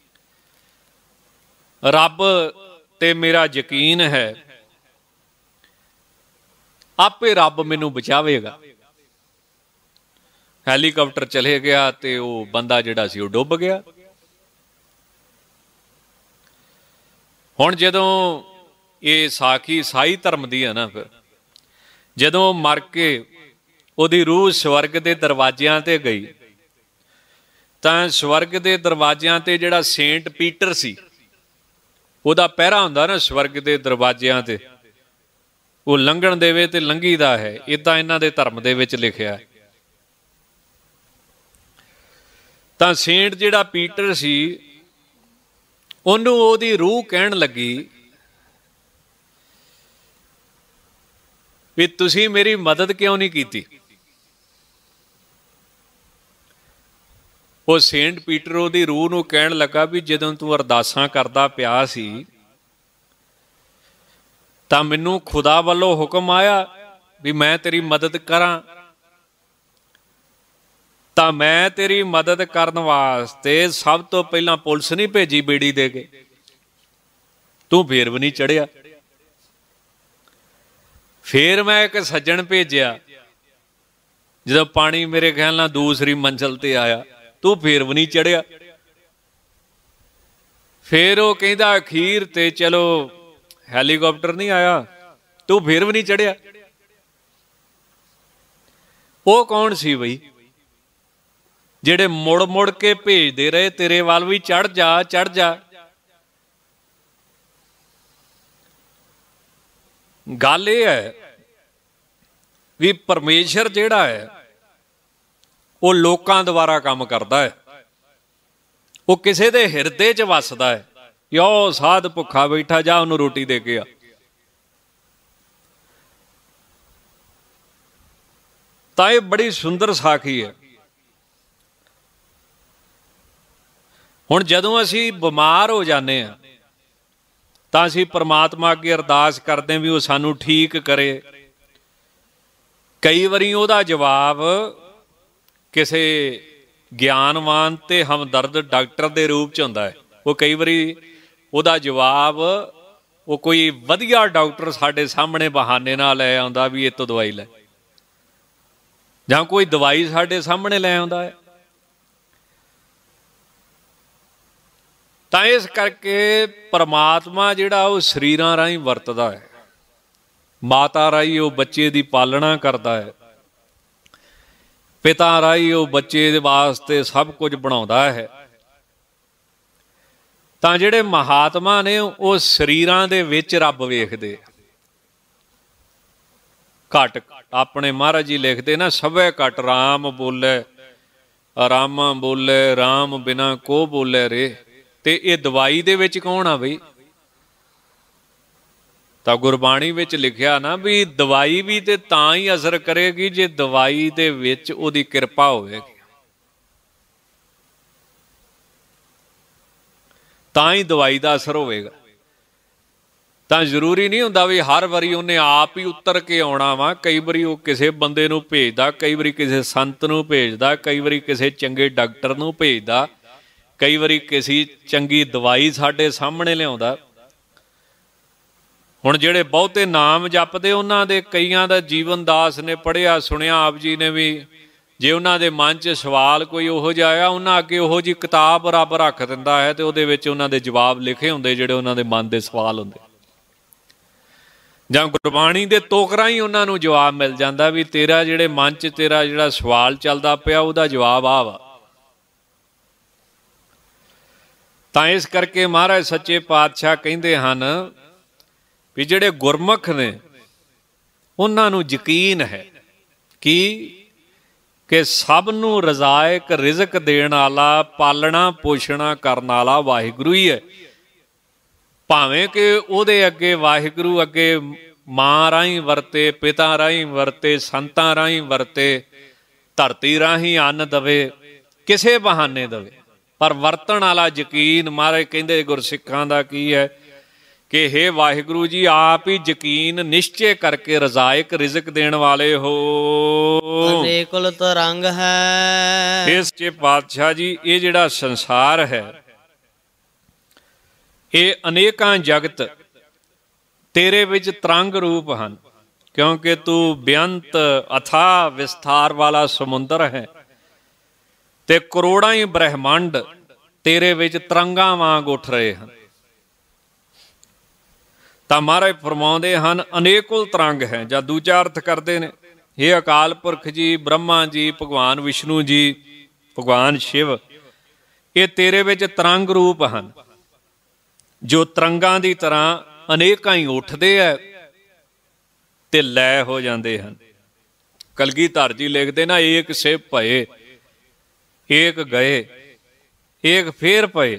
ਰੱਬ ਤੇ ਮੇਰਾ ਯਕੀਨ ਹੈ, ਆਪੇ ਰੱਬ ਮੈਨੂੰ ਬਚਾਵੇਗਾ। ਹੈਲੀਕਾਪਟਰ ਚਲੇ ਗਿਆ ਤੇ ਉਹ ਬੰਦਾ ਜਿਹੜਾ ਸੀ ਉਹ ਡੁੱਬ ਗਿਆ। ਹੁਣ ਜਦੋਂ ਇਹ ਸਾਖੀ ਈਸਾਈ ਧਰਮ ਦੀ ਹੈ ਨਾ, ਫਿਰ ਜਦੋਂ ਮਰ ਕੇ ਉਹਦੀ ਰੂਹ ਸਵਰਗ ਦੇ ਦਰਵਾਜ਼ਿਆਂ ਤੇ ਗਈ ਤਾਂ ਸਵਰਗ ਦੇ ਦਰਵਾਜ਼ਿਆਂ ਤੇ ਜਿਹੜਾ ਸੇਂਟ ਪੀਟਰ ਸੀ ਉਹਦਾ ਪਹਿਰਾ ਹੁੰਦਾ ਨਾ ਸਵਰਗ ਦੇ ਦਰਵਾਜ਼ਿਆਂ ਤੇ, ਉਹ ਲੰਘਣ ਦੇਵੇ ਤੇ ਲੰਘੀਦਾ ਹੈ, ਇੱਦਾਂ ਇਹਨਾਂ ਦੇ ਧਰਮ ਦੇ ਵਿੱਚ ਲਿਖਿਆ। ਤਾਂ ਸੇਂਟ ਜਿਹੜਾ ਪੀਟਰ ਸੀ ਉਹਨੂੰ ਉਹਦੀ ਰੂਹ ਕਹਿਣ ਲੱਗੀ ਵੀ ਤੁਸੀਂ ਮੇਰੀ ਮਦਦ ਕਿਉਂ ਨਹੀਂ ਕੀਤੀ। ਉਹ ਸੇਂਟ ਪੀਟਰ ਉਹਦੀ ਰੂਹ ਨੂੰ ਕਹਿਣ ਲੱਗਾ ਵੀ ਜਦੋਂ ਤੂੰ ਅਰਦਾਸਾਂ ਕਰਦਾ ਪਿਆ ਸੀ ਤਾਂ ਮੈਨੂੰ ਖੁਦਾ ਵੱਲੋਂ ਹੁਕਮ ਆਇਆ ਵੀ ਮੈਂ ਤੇਰੀ ਮਦਦ ਕਰਾਂ, ਤਾਂ ਮੈਂ ਤੇਰੀ ਮਦਦ ਕਰਨ ਵਾਸਤੇ ਸਭ ਤੋਂ ਪਹਿਲਾਂ ਪੁਲਿਸ ਨਹੀਂ ਭੇਜੀ ਬੇੜੀ ਦੇ ਕੇ, ਤੂੰ ਫੇਰ ਵੀ ਨਹੀਂ ਚੜਿਆ। ਫੇਰ ਮੈਂ ਇੱਕ ਸੱਜਣ ਭੇਜਿਆ, ਜਦੋਂ ਪਾਣੀ ਮੇਰੇ ਖਿਆਲ ਨਾਲ ਦੂਸਰੀ ਮੰਜ਼ਿਲ ਤੇ ਆਇਆ, ਤੂੰ ਫੇਰ ਵੀ ਨਹੀਂ ਚੜਿਆ। ਫੇਰ ਉਹ ਕਹਿੰਦਾ ਅਖੀਰ ਤੇ ਚਲੋ ਹੈਲੀਕਾਪਟਰ ਨਹੀਂ ਆਇਆ, ਤੂੰ ਫੇਰ ਵੀ ਨਹੀਂ ਚੜਿਆ। ਉਹ ਕੌਣ ਸੀ ਬਈ ਜਿਹੜੇ ਮੁੜ ਮੁੜ ਕੇ ਭੇਜਦੇ ਰਹੇ ਤੇਰੇ ਵੱਲ ਵੀ ਚੜ ਜਾ ਚੜ ਜਾ। ਗੱਲ ਇਹ ਹੈ ਵੀ ਪਰਮੇਸ਼ਰ ਜਿਹੜਾ ਹੈ ਉਹ ਲੋਕਾਂ ਦੁਆਰਾ ਕੰਮ ਕਰਦਾ ਹੈ, ਉਹ ਕਿਸੇ ਦੇ ਹਿਰਦੇ 'ਚ ਵੱਸਦਾ ਹੈ। ਯੋ ਸਾਧ ਭੁੱਖਾ ਬੈਠਾ, ਜਾ ਉਹਨੂੰ ਰੋਟੀ ਦੇ ਕੇ ਆ। ਤਾਂ ਇਹ ਬੜੀ ਸੁੰਦਰ ਸਾਖੀ ਹੈ। ਹੁਣ ਜਦੋਂ ਅਸੀਂ ਬਿਮਾਰ ਹੋ ਜਾਂਦੇ ਹਾਂ ਤਾਂ ਅਸੀਂ ਪ੍ਰਮਾਤਮਾ ਅੱਗੇ ਅਰਦਾਸ ਕਰਦੇ ਵੀ ਉਹ ਸਾਨੂੰ ਠੀਕ ਕਰੇ। ਕਈ ਵਾਰੀ ਉਹਦਾ ਜਵਾਬ ਕਿਸੇ ਗਿਆਨਵਾਨ ਤੇ ਹਮਦਰਦ ਡਾਕਟਰ ਦੇ ਰੂਪ 'ਚ ਹੁੰਦਾ ਹੈ। ਉਹ ਕਈ ਵਾਰੀ ਉਹਦਾ ਜਵਾਬ ਉਹ ਕੋਈ ਵਧੀਆ ਡਾਕਟਰ ਸਾਡੇ ਸਾਹਮਣੇ ਬਹਾਨੇ ਨਾਲ ਲੈ ਆਉਂਦਾ ਵੀ ਇਹ ਤੋਂ ਦਵਾਈ ਲੈ, ਜਾਂ ਕੋਈ ਦਵਾਈ ਸਾਡੇ ਸਾਹਮਣੇ ਲੈ ਆਉਂਦਾ ਹੈ। ਤਾਂ ਇਸ ਕਰਕੇ ਪਰਮਾਤਮਾ ਜਿਹੜਾ ਉਹ ਸਰੀਰਾਂ ਰਾਹੀਂ ਵਰਤਦਾ ਹੈ, ਮਾਤਾ ਰਾਹੀਂ ਉਹ ਬੱਚੇ ਦੀ ਪਾਲਣਾ ਕਰਦਾ ਹੈ, ਪਿਤਾ ਰਾਹੀਂ ਉਹ ਬੱਚੇ ਦੇ ਵਾਸਤੇ ਸਭ ਕੁਝ ਬਣਾਉਂਦਾ ਹੈ। ਤਾਂ ਜਿਹੜੇ ਮਹਾਤਮਾ ਨੇ ਉਹ ਸਰੀਰਾਂ ਦੇ ਵਿੱਚ ਰੱਬ ਵੇਖਦੇ। ਘਟ ਆਪਣੇ ਮਹਾਰਾਜ ਜੀ ਲਿਖਦੇ ਨਾ, ਸਭੇ ਘਟ ਰਾਮ ਬੋਲੇ, ਰਾਮਾ ਬੋਲੇ ਰਾਮ ਬਿਨਾ ਕੋ ਬੋਲੇ ਰੇ। ਤੇ ਇਹ ਦਵਾਈ ਦੇ ਵਿੱਚ ਕੌਣ ਆ ਬਈ? ਤਾਂ ਗੁਰਬਾਣੀ ਵਿੱਚ ਲਿਖਿਆ ਨਾ ਵੀ ਦਵਾਈ ਵੀ ਤੇ ਤਾਂ ਹੀ ਅਸਰ ਕਰੇਗੀ ਜੇ ਦਵਾਈ ਦੇ ਵਿੱਚ ਉਹਦੀ ਕਿਰਪਾ ਹੋਵੇਗੀ, ਤਾਂ ਹੀ ਦਵਾਈ ਦਾ ਅਸਰ ਹੋਵੇਗਾ। ਤਾਂ ਜ਼ਰੂਰੀ ਨਹੀਂ ਹੁੰਦਾ ਵੀ ਹਰ ਵਾਰੀ ਉਹਨੇ ਆਪ ਹੀ ਉਤਰ ਕੇ ਆਉਣਾ ਵਾ। ਕਈ ਵਾਰੀ ਉਹ ਕਿਸੇ ਬੰਦੇ ਨੂੰ ਭੇਜਦਾ, ਕਈ ਵਾਰੀ ਕਿਸੇ ਸੰਤ ਨੂੰ ਭੇਜਦਾ, ਕਈ ਵਾਰੀ ਕਿਸੇ ਚੰਗੇ ਡਾਕਟਰ ਨੂੰ ਭੇਜਦਾ, ਕਈ ਵਾਰੀ ਕਿਸੇ ਚੰਗੀ ਦਵਾਈ ਸਾਡੇ ਸਾਹਮਣੇ ਲਿਆਉਂਦਾ। ਹੁਣ ਜਿਹੜੇ ਬਹੁਤੇ ਨਾਮ ਜਪਦੇ ਉਹਨਾਂ ਦੇ ਕਈਆਂ ਦਾ ਜੀਵਨ ਦਾਸ ਨੇ ਪੜ੍ਹਿਆ ਸੁਣਿਆ, ਆਪ ਜੀ ਨੇ ਵੀ, ਜੇ ਉਹਨਾਂ ਦੇ ਮਨ 'ਚ ਸਵਾਲ ਕੋਈ ਉਹੋ ਜਿਹਾ ਆਇਆ, ਉਹਨਾਂ ਅੱਗੇ ਉਹੋ ਜਿਹੀ ਕਿਤਾਬ ਰੱਬ ਰੱਖ ਦਿੰਦਾ ਹੈ ਤੇ ਉਹਦੇ ਵਿੱਚ ਉਹਨਾਂ ਦੇ ਜਵਾਬ ਲਿਖੇ ਹੁੰਦੇ ਜਿਹੜੇ ਉਹਨਾਂ ਦੇ ਮਨ ਦੇ ਸਵਾਲ ਹੁੰਦੇ, ਜਾਂ ਗੁਰਬਾਣੀ ਦੇ ਤੋਕਰਾਂ ਹੀ ਉਹਨਾਂ ਨੂੰ ਜਵਾਬ ਮਿਲ ਜਾਂਦਾ ਵੀ ਤੇਰਾ ਜਿਹੜੇ ਮਨ 'ਚ ਤੇਰਾ ਜਿਹੜਾ ਸਵਾਲ ਚੱਲਦਾ ਪਿਆ ਉਹਦਾ ਜਵਾਬ ਆ ਵਾ। ਤਾਂ ਇਸ ਕਰਕੇ ਮਹਾਰਾਜ ਸੱਚੇ ਪਾਤਸ਼ਾਹ ਕਹਿੰਦੇ ਹਨ ਵੀ ਜਿਹੜੇ ਗੁਰਮੁਖ ਨੇ ਉਹਨਾਂ ਨੂੰ ਯਕੀਨ ਹੈ ਕਿ ਸਭ ਨੂੰ ਰਜ਼ਾਇਕ ਰਿਜ਼ਕ ਦੇਣ ਵਾਲਾ, ਪਾਲਣਾ ਪੋਸ਼ਣਾ ਕਰਨ ਵਾਲਾ ਵਾਹਿਗੁਰੂ ਹੀ ਹੈ। ਭਾਵੇਂ ਕਿ ਉਹਦੇ ਅੱਗੇ ਵਾਹਿਗੁਰੂ ਅੱਗੇ ਮਾਂ ਰਾਹੀਂ ਵਰਤੇ, ਪਿਤਾ ਰਾਹੀਂ ਵਰਤੇ, ਸੰਤਾਂ ਰਾਹੀਂ ਵਰਤੇ, ਧਰਤੀ ਰਾਹੀਂ ਅੰਨ ਦਵੇ, ਕਿਸੇ ਬਹਾਨੇ ਦਵੇ, ਪਰ ਵਰਤਣ ਵਾਲਾ ਯਕੀਨ। ਮਹਾਰਾਜ ਕਹਿੰਦੇ ਗੁਰਸਿੱਖਾਂ ਦਾ ਕੀ ਹੈ ਕਿ ਹੇ ਵਾਹਿਗੁਰੂ ਜੀ, ਆਪ ਹੀ ਯਕੀਨ ਨਿਸ਼ਚੇ ਕਰਕੇ ਰਜ਼ਾਇਕ ਰਿਜ਼ਕ ਦੇਣ ਵਾਲੇ ਹੋ। ਅਨੇਕੁਲ ਤਰੰਗ ਹੈ। ਇਸ 'ਚ ਪਾਤਸ਼ਾਹ ਜੀ, ਇਹ ਜਿਹੜਾ ਸੰਸਾਰ ਹੈ, ਇਹ ਅਨੇਕਾਂ ਜਗਤ ਤੇਰੇ ਵਿੱਚ ਤਰੰਗ ਰੂਪ ਹਨ, ਕਿਉਂਕਿ ਤੂੰ ਬੇਅੰਤ ਅਥਾਹ ਵਿਸਥਾਰ ਵਾਲਾ ਸਮੁੰਦਰ ਹੈ ਤੇ ਕਰੋੜਾਂ ਹੀ ਬ੍ਰਹਿਮੰਡ ਤੇਰੇ ਵਿੱਚ ਤਰੰਗਾਂ ਵਾਂਗ ਉੱਠ ਰਹੇ ਹਨ। ਤਾਂ ਮਹਾਰਾਜ ਫਰਮਾਉਂਦੇ ਹਨ ਅਨੇਕੁਲ ਤਰੰਗ ਹੈ, ਜਾਂ ਦੂਜਾ ਅਰਥ ਕਰਦੇ ਨੇ, ਇਹ ਅਕਾਲ ਪੁਰਖ ਜੀ, ਬ੍ਰਹਮਾ ਜੀ, ਭਗਵਾਨ ਵਿਸ਼ਨੂੰ ਜੀ, ਭਗਵਾਨ ਸ਼ਿਵ, ਇਹ ਤੇਰੇ ਵਿੱਚ ਤਰੰਗ ਰੂਪ ਹਨ, ਜੋ ਤਰੰਗਾਂ ਦੀ ਤਰ੍ਹਾਂ ਅਨੇਕਾਂ ਹੀ ਉੱਠਦੇ ਹੈ ਤੇ ਲੈ ਹੋ ਜਾਂਦੇ ਹਨ। ਕਲਗੀਧਰ ਜੀ ਲਿਖਦੇ ਨਾ, ਏਕ ਸੇ ਭਏ ਏਕ ਗਏ ਏਕ ਫੇਰ ਪਏ,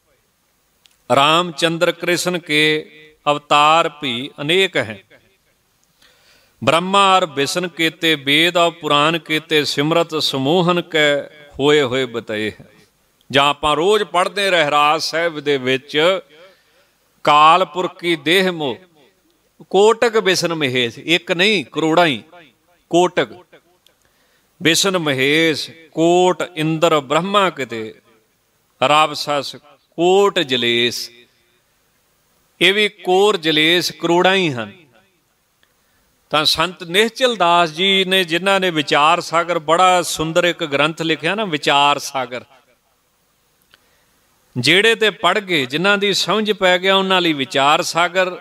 ਰਾਮਚੰਦਰ ਕ੍ਰਿਸ਼ਨ ਕੇ अवतार भी अनेक हैं। ब्रह्मा और विष्णु केते वेद और पुराण केते सिमरत समूहन कै होए होए बताए हैं। जहाँ आप रोज पढ़ते रहराज साहिब दे विच काल पुरख की देह मोह कोटक विष्णु महेश, एक नहीं करोड़ा ही कोटक विष्णु महेश, कोट इंद्र ब्रह्मा किते रावसस कोट जलेस, ਇਹ ਵੀ ਕੋਰ ਜਲੇਸ ਕਰੋੜਾਂ ਹੀ ਹਨ। ਤਾਂ ਸੰਤ ਨਿਹਚਲ ਦਾਸ ਜੀ ਨੇ, ਜਿਨ੍ਹਾਂ ਨੇ ਵਿਚਾਰ ਸਾਗਰ, ਬੜਾ ਸੁੰਦਰ ਇੱਕ ਗ੍ਰੰਥ ਲਿਖਿਆ ਨਾ, ਵਿਚਾਰ ਸਾਗਰ, ਜਿਹੜੇ ਤੇ ਪੜ੍ਹ ਗਏ, ਜਿਨ੍ਹਾਂ ਦੀ ਸਮਝ ਪੈ ਗਿਆ, ਉਹਨਾਂ ਲਈ ਵਿਚਾਰ ਸਾਗਰ,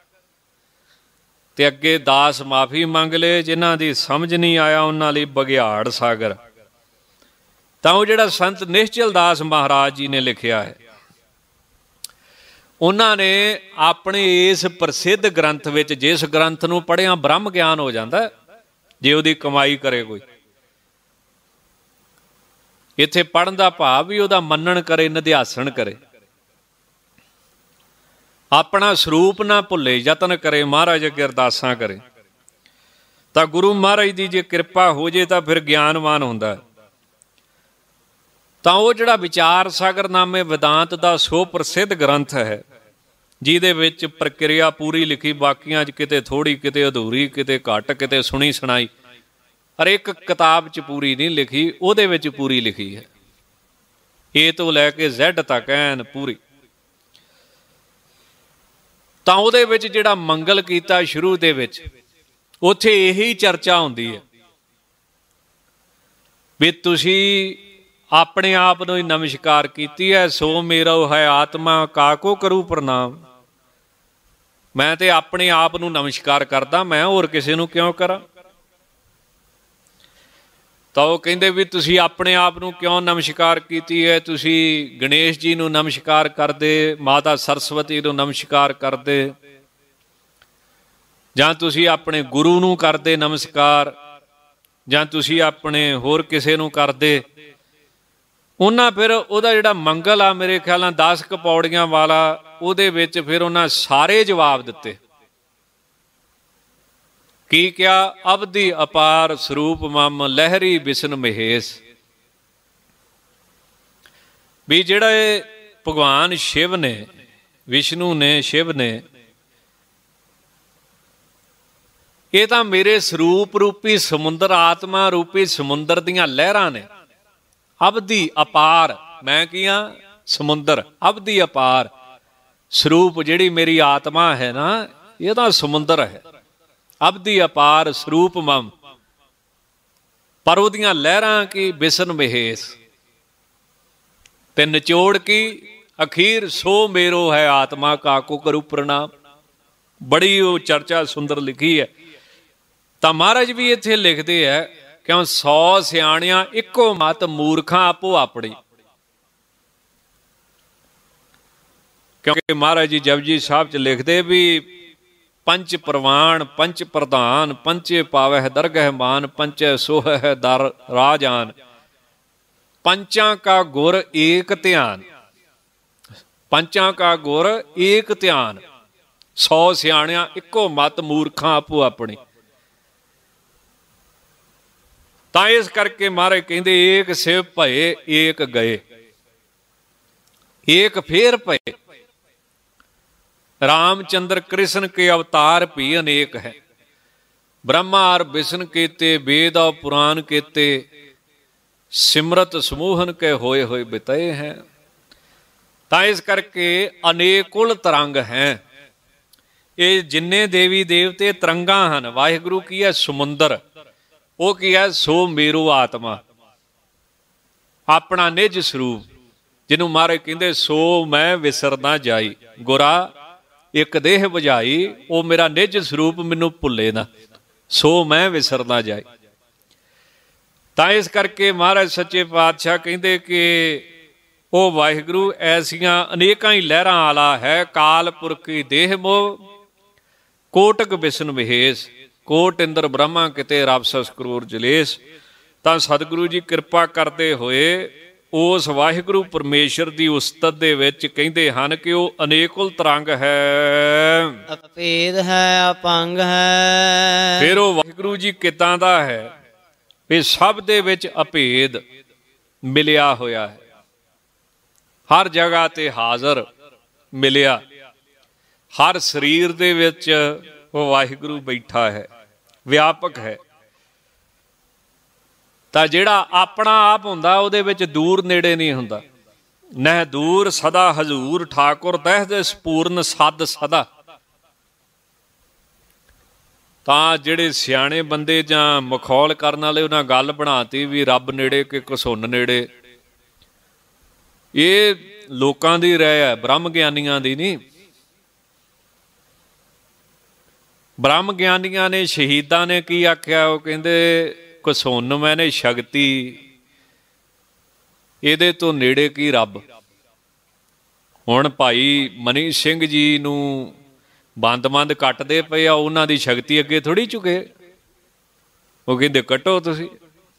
ਤੇ ਅੱਗੇ ਦਾਸ ਮਾਫੀ ਮੰਗ ਲਏ, ਜਿਨ੍ਹਾਂ ਦੀ ਸਮਝ ਨਹੀਂ ਆਇਆ ਉਹਨਾਂ ਲਈ ਬਘਿਆੜ ਸਾਗਰ। ਤਾਂ ਉਹ ਜਿਹੜਾ ਸੰਤ ਨਿਹਚਲ ਦਾਸ ਮਹਾਰਾਜ ਜੀ ਨੇ ਲਿਖਿਆ ਹੈ, ਉਹਨਾਂ ਨੇ ਆਪਣੇ ਇਸ ਪ੍ਰਸਿੱਧ ਗ੍ਰੰਥ ਵਿੱਚ, ਜਿਸ ਗ੍ਰੰਥ ਨੂੰ ਪੜ੍ਹਿਆ ਬ੍ਰਹਮ ਗਿਆਨ ਹੋ ਜਾਂਦਾ ਜੇ ਉਹਦੀ ਕਮਾਈ ਕਰੇ ਕੋਈ। ਇੱਥੇ ਪੜ੍ਹਨ ਦਾ ਭਾਵ ਵੀ ਉਹਦਾ ਮੰਨਣ ਕਰੇ, ਨਿਧਿਆਸਣ ਕਰੇ, ਆਪਣਾ ਸਰੂਪ ਨਾ ਭੁੱਲੇ, ਯਤਨ ਕਰੇ, ਮਹਾਰਾਜ ਅੱਗੇ ਅਰਦਾਸਾਂ ਕਰੇ, ਤਾਂ ਗੁਰੂ ਮਹਾਰਾਜ ਦੀ ਜੇ ਕਿਰਪਾ ਹੋ ਜੇ ਤਾਂ ਫਿਰ ਗਿਆਨਵਾਨ ਹੁੰਦਾ। ਤਾਂ ਉਹ ਜਿਹੜਾ ਵਿਚਾਰ ਸਾਗਰਨਾਮੇ ਵੇਦਾਂਤ ਦਾ ਸੋ ਪ੍ਰਸਿੱਧ ਗ੍ਰੰਥ ਹੈ, ਜਿਹਦੇ ਵਿੱਚ ਪ੍ਰਕਿਰਿਆ ਪੂਰੀ ਲਿਖੀ, ਬਾਕੀਆਂ 'ਚ ਕਿਤੇ ਥੋੜ੍ਹੀ, ਕਿਤੇ ਅਧੂਰੀ, ਕਿਤੇ ਘੱਟ, ਕਿਤੇ ਸੁਣੀ ਸੁਣਾਈ, ਹਰ ਇੱਕ ਕਿਤਾਬ 'ਚ ਪੂਰੀ ਨਹੀਂ ਲਿਖੀ, ਉਹਦੇ ਵਿੱਚ ਪੂਰੀ ਲਿਖੀ ਹੈ, ਏ ਤੋਂ ਲੈ ਕੇ ਜ਼ੈਡ ਤੱਕ ਐਨ ਪੂਰੀ। ਤਾਂ ਉਹਦੇ ਵਿੱਚ ਜਿਹੜਾ ਮੰਗਲ ਕੀਤਾ ਸ਼ੁਰੂ ਦੇ ਵਿੱਚ, ਉੱਥੇ ਇਹੀ ਚਰਚਾ ਹੁੰਦੀ ਹੈ ਵੀ ਤੁਸੀਂ ਆਪਣੇ ਆਪ ਨੂੰ ਹੀ ਨਮਸਕਾਰ ਕੀਤੀ ਹੈ। ਸੋ ਮੇਰਾ ਹੈ ਆਤਮਾ ਕਾਕੋ ਕਰੂ ਪ੍ਰਣਾਮ, ਮੈਂ ਤੇ ਆਪਣੇ ਆਪ ਨੂੰ ਨਮਸਕਾਰ ਕਰਦਾ, ਮੈਂ ਹੋਰ ਕਿਸੇ ਨੂੰ ਕਿਉਂ ਕਰਾਂ। ਤਾਂ ਉਹ ਕਹਿੰਦੇ ਵੀ ਤੁਸੀਂ ਆਪਣੇ ਆਪ ਨੂੰ ਕਿਉਂ ਨਮਸਕਾਰ ਕੀਤੀ ਹੈ, ਤੁਸੀਂ ਗਣੇਸ਼ ਜੀ ਨੂੰ ਨਮਸਕਾਰ ਕਰਦੇ, ਮਾਤਾ ਸਰਸਵਤੀ ਨੂੰ ਨਮਸਕਾਰ ਕਰਦੇ, ਜਾਂ ਤੁਸੀਂ ਆਪਣੇ ਗੁਰੂ ਨੂੰ ਕਰਦੇ ਨਮਸਕਾਰ, ਜਾਂ ਤੁਸੀਂ ਆਪਣੇ ਹੋਰ ਕਿਸੇ ਨੂੰ ਕਰਦੇ। ਉਹਨਾਂ ਫਿਰ ਉਹਦਾ ਜਿਹੜਾ ਮੰਗਲ ਆ, ਮੇਰੇ ਖਿਆਲ ਨਾਲ 10 ਕੁ ਪੌੜੀਆਂ ਵਾਲਾ, ਉਹਦੇ ਵਿੱਚ ਫਿਰ ਉਹਨਾਂ ਸਾਰੇ ਜਵਾਬ ਦਿੱਤੇ। ਕੀ ਕਿਹਾ? ਅਬਦੀ ਅਪਾਰ ਸਰੂਪ ਮਮ ਲਹਿਰੀ ਵਿਸ਼ਨ ਮਹੇਸ਼, ਵੀ ਜਿਹੜਾ ਇਹ ਭਗਵਾਨ ਸ਼ਿਵ ਨੇ, ਵਿਸ਼ਨੂੰ ਨੇ, ਸ਼ਿਵ ਨੇ, ਇਹ ਤਾਂ ਮੇਰੇ ਸਰੂਪ ਰੂਪੀ ਸਮੁੰਦਰ, ਆਤਮਾ ਰੂਪੀ ਸਮੁੰਦਰ ਦੀਆਂ ਲਹਿਰਾਂ ਨੇ। ਅਬਦੀ ਅਪਾਰ, ਮੈਂ ਕੀ ਹਾਂ? ਸਮੁੰਦਰ। ਅਬਦੀ ਅਪਾਰ ਸਰੂਪ, ਜਿਹੜੀ ਮੇਰੀ ਆਤਮਾ ਹੈ ਨਾ, ਇਹ ਤਾਂ ਸਮੁੰਦਰ ਹੈ। ਅਬਦੀ ਅਪਾਰ ਸਰੂਪ ਮਮ, ਪਰ ਉਹਦੀਆਂ ਲਹਿਰਾਂ ਕੀ? ਵਿਸ਼ਨ ਮਹੇਸ਼। ਤੇ ਨਿਚੋੜ ਕੀ? ਅਖੀਰ ਸੋ ਮੇਰੋ ਹੈ ਆਤਮਾ ਕਾਕੋ ਕਰੂ ਪ੍ਰਣਾਮ। ਬੜੀ ਉਹ ਚਰਚਾ ਸੁੰਦਰ ਲਿਖੀ ਹੈ। ਤਾਂ ਮਹਾਰਾਜ ਵੀ ਇੱਥੇ ਲਿਖਦੇ ਹੈ, ਕਿਉਂ 100 ਸਿਆਣਿਆਂ ਇੱਕੋ ਮਤ, ਮੂਰਖਾਂ ਆਪੋ ਆਪਣੀ। ਕਿਉਂਕਿ ਮਹਾਰਾਜ ਜੀ ਜਪਜੀ ਸਾਹਿਬ 'ਚ ਲਿਖਦੇ ਵੀ ਪੰਚ ਪ੍ਰਵਾਨ, ਪੰਚ ਪ੍ਰਧਾਨ, ਪੰਚੇ ਪਾਵਹਿ ਦਰਗਹਿ ਮਾਨ, ਪੰਚੇ ਸੋਹਹਿ ਦਰ ਰਾਜਾਨ, ਪੰਚਾਂ ਕਾ ਗੁਰ ਏਕ ਧਿਆਨ। ਪੰਚਾਂ ਕਾ ਗੁਰ ਏਕ ਧਿਆਨ, 100 ਸਿਆਣਿਆਂ ਇੱਕੋ ਮਤ, ਮੂਰਖਾਂ ਆਪੋ ਆਪਣੀ। ਤਾਂ ਇਸ ਕਰਕੇ ਮਹਾਰਾਜ ਕਹਿੰਦੇ ਏਕ ਸਿਵ ਭਏ ਏਕ ਗਏ, ਏਕ ਫੇਰ ਭਏ। रामचंद्र कृष्ण के अवतार भी अनेक है। ब्रह्मा और विष्णु केते, वेद और पुराण केते, सिमरत समूहन के होए होए बिताए हैं। तो इस करके अनेकुल तरंग हैं। ये जिन्ने देवी देवते तरंगा हैं। वाहिगुरु की है समुंदर, वो की है सो मेरू आत्मा, अपना निज स्वरूप, जिन्हों महाराज कहते सो मैं विसर ना जाई, गुरा एक देह बुझाई, वो मेरा निज स्वरूप मैनू भुले ना, सो मैं विसर ना जाई। तो इस करके महाराज सच्चे पातशाह कहते कि वो वाहिगुरु ऐसियां अनेकां ही लहरां वाला है। काल पुरखी देह मोह, कोटक विष्णु विहेश, कोट इंद्र ब्रह्मा किते रब सस करोड़ जलेस। तो सतगुरु जी कृपा करते हुए उस वाहिगुरु परमेश्वर की उस्तत दे विच कहते हैं कि वह अनेकुल तरंग है, अभेद है, अपंग है। फिर वो वाहिगुरु जी कितां दा है भी सब दे विच अभेद मिलिया होया है, हर जगह ते हाज़र मिलिया, हर शरीर दे विच वो वाहिगुरु बैठा है, व्यापक है। तो जिहड़ा अपना आप हुंदा उहदे विच दूर नेड़े नहीं हुंदा। नह दूर सदा हजूर ठाकुर दह दे सपूर्ण सद सदा। तां जिहड़े सियाणे बंदे जां मखौल करन वाले उन्हां गल बनाती भी रब नेड़े कि घसुन नेड़े। ये लोकां दी राय है, ब्रह्म ज्ञानियां दी नहीं। ब्रह्म ज्ञानियां ने, शहीदां ने की आख्या, वो कहंदे घसुन मैंने शक्ति, इहदे तो नेड़े की रब। हुण भाई मनी सिंह जी नूं बंद कट्टदे पे आ, उन्हां दी शक्ति अगे थोड़ी चुके, वो कहंदे कट्टो तुसीं।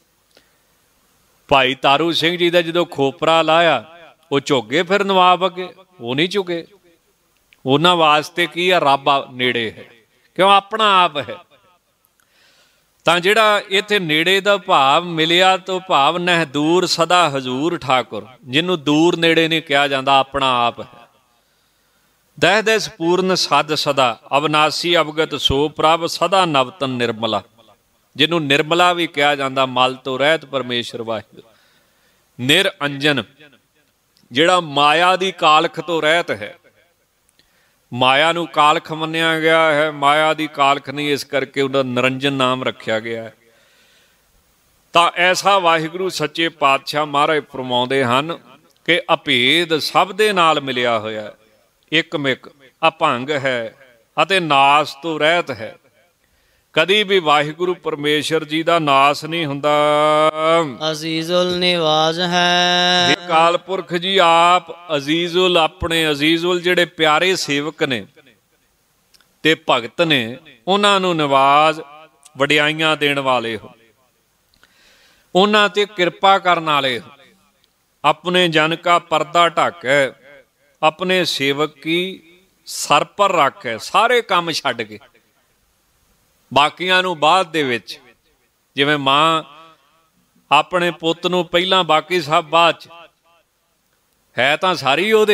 भाई तारू सिंह जी दा जदों खोपरा लाया, वो झुके फिर नवाब अगे, वो नहीं झुके। उन्हां वास्ते की है, रब नेड़े है, क्यों अपना आप है। तां जिहड़ा इत्थे नेड़े दा भाव मिलिया, तो भाव नह दूर सदा हजूर ठाकुर, जिन्हों दूर नेड़े नहीं कहा जाता, अपना आप है। दह दस पूर्ण सद सदा, अविनाशी अवगत सो प्रभ, सदा नवतन निर्मला, जिन्हों निर्मला भी कहा जाता, मल तो रहत परमेश्वर वाहिगुरू। निरअंजन, जिहड़ा माया दी कालख तो रहत है। माया नूं कालख मन्निया गया है, माया दी कालख नहीं, इस करके उन्हें निरंजन नाम रखा गया है। तो ऐसा वाहिगुरू सच्चे पातशाह महाराज फरमाउंदे हन कि अभेद सब दे नाल मिलिया होया, एकमिक अभंग है अते नास तो रहत है। कदी भी वाहिगुरू परमेश्वर जी का नाश नहीं हुंदा। अजीजुल निवाज है। काल पुरख जी आप अजीजुल, अपने अजीजुल जिहड़े प्यारे सेवक ने ते भगत ने, उन्हां नूं निवाज वडियाइयां देण वाले हो, उन्हां ते किरपा करन वाले हो। अपने जन का पर्दा ढाकै, अपने सेवक की सर पर रखे, सारे काम छड्ड के बाकियां नूं बाद दे विच, जिवें मां अपने पुੱਤ नूं पहिलां बाकी सब बाद च, है तां सारी ओहदे,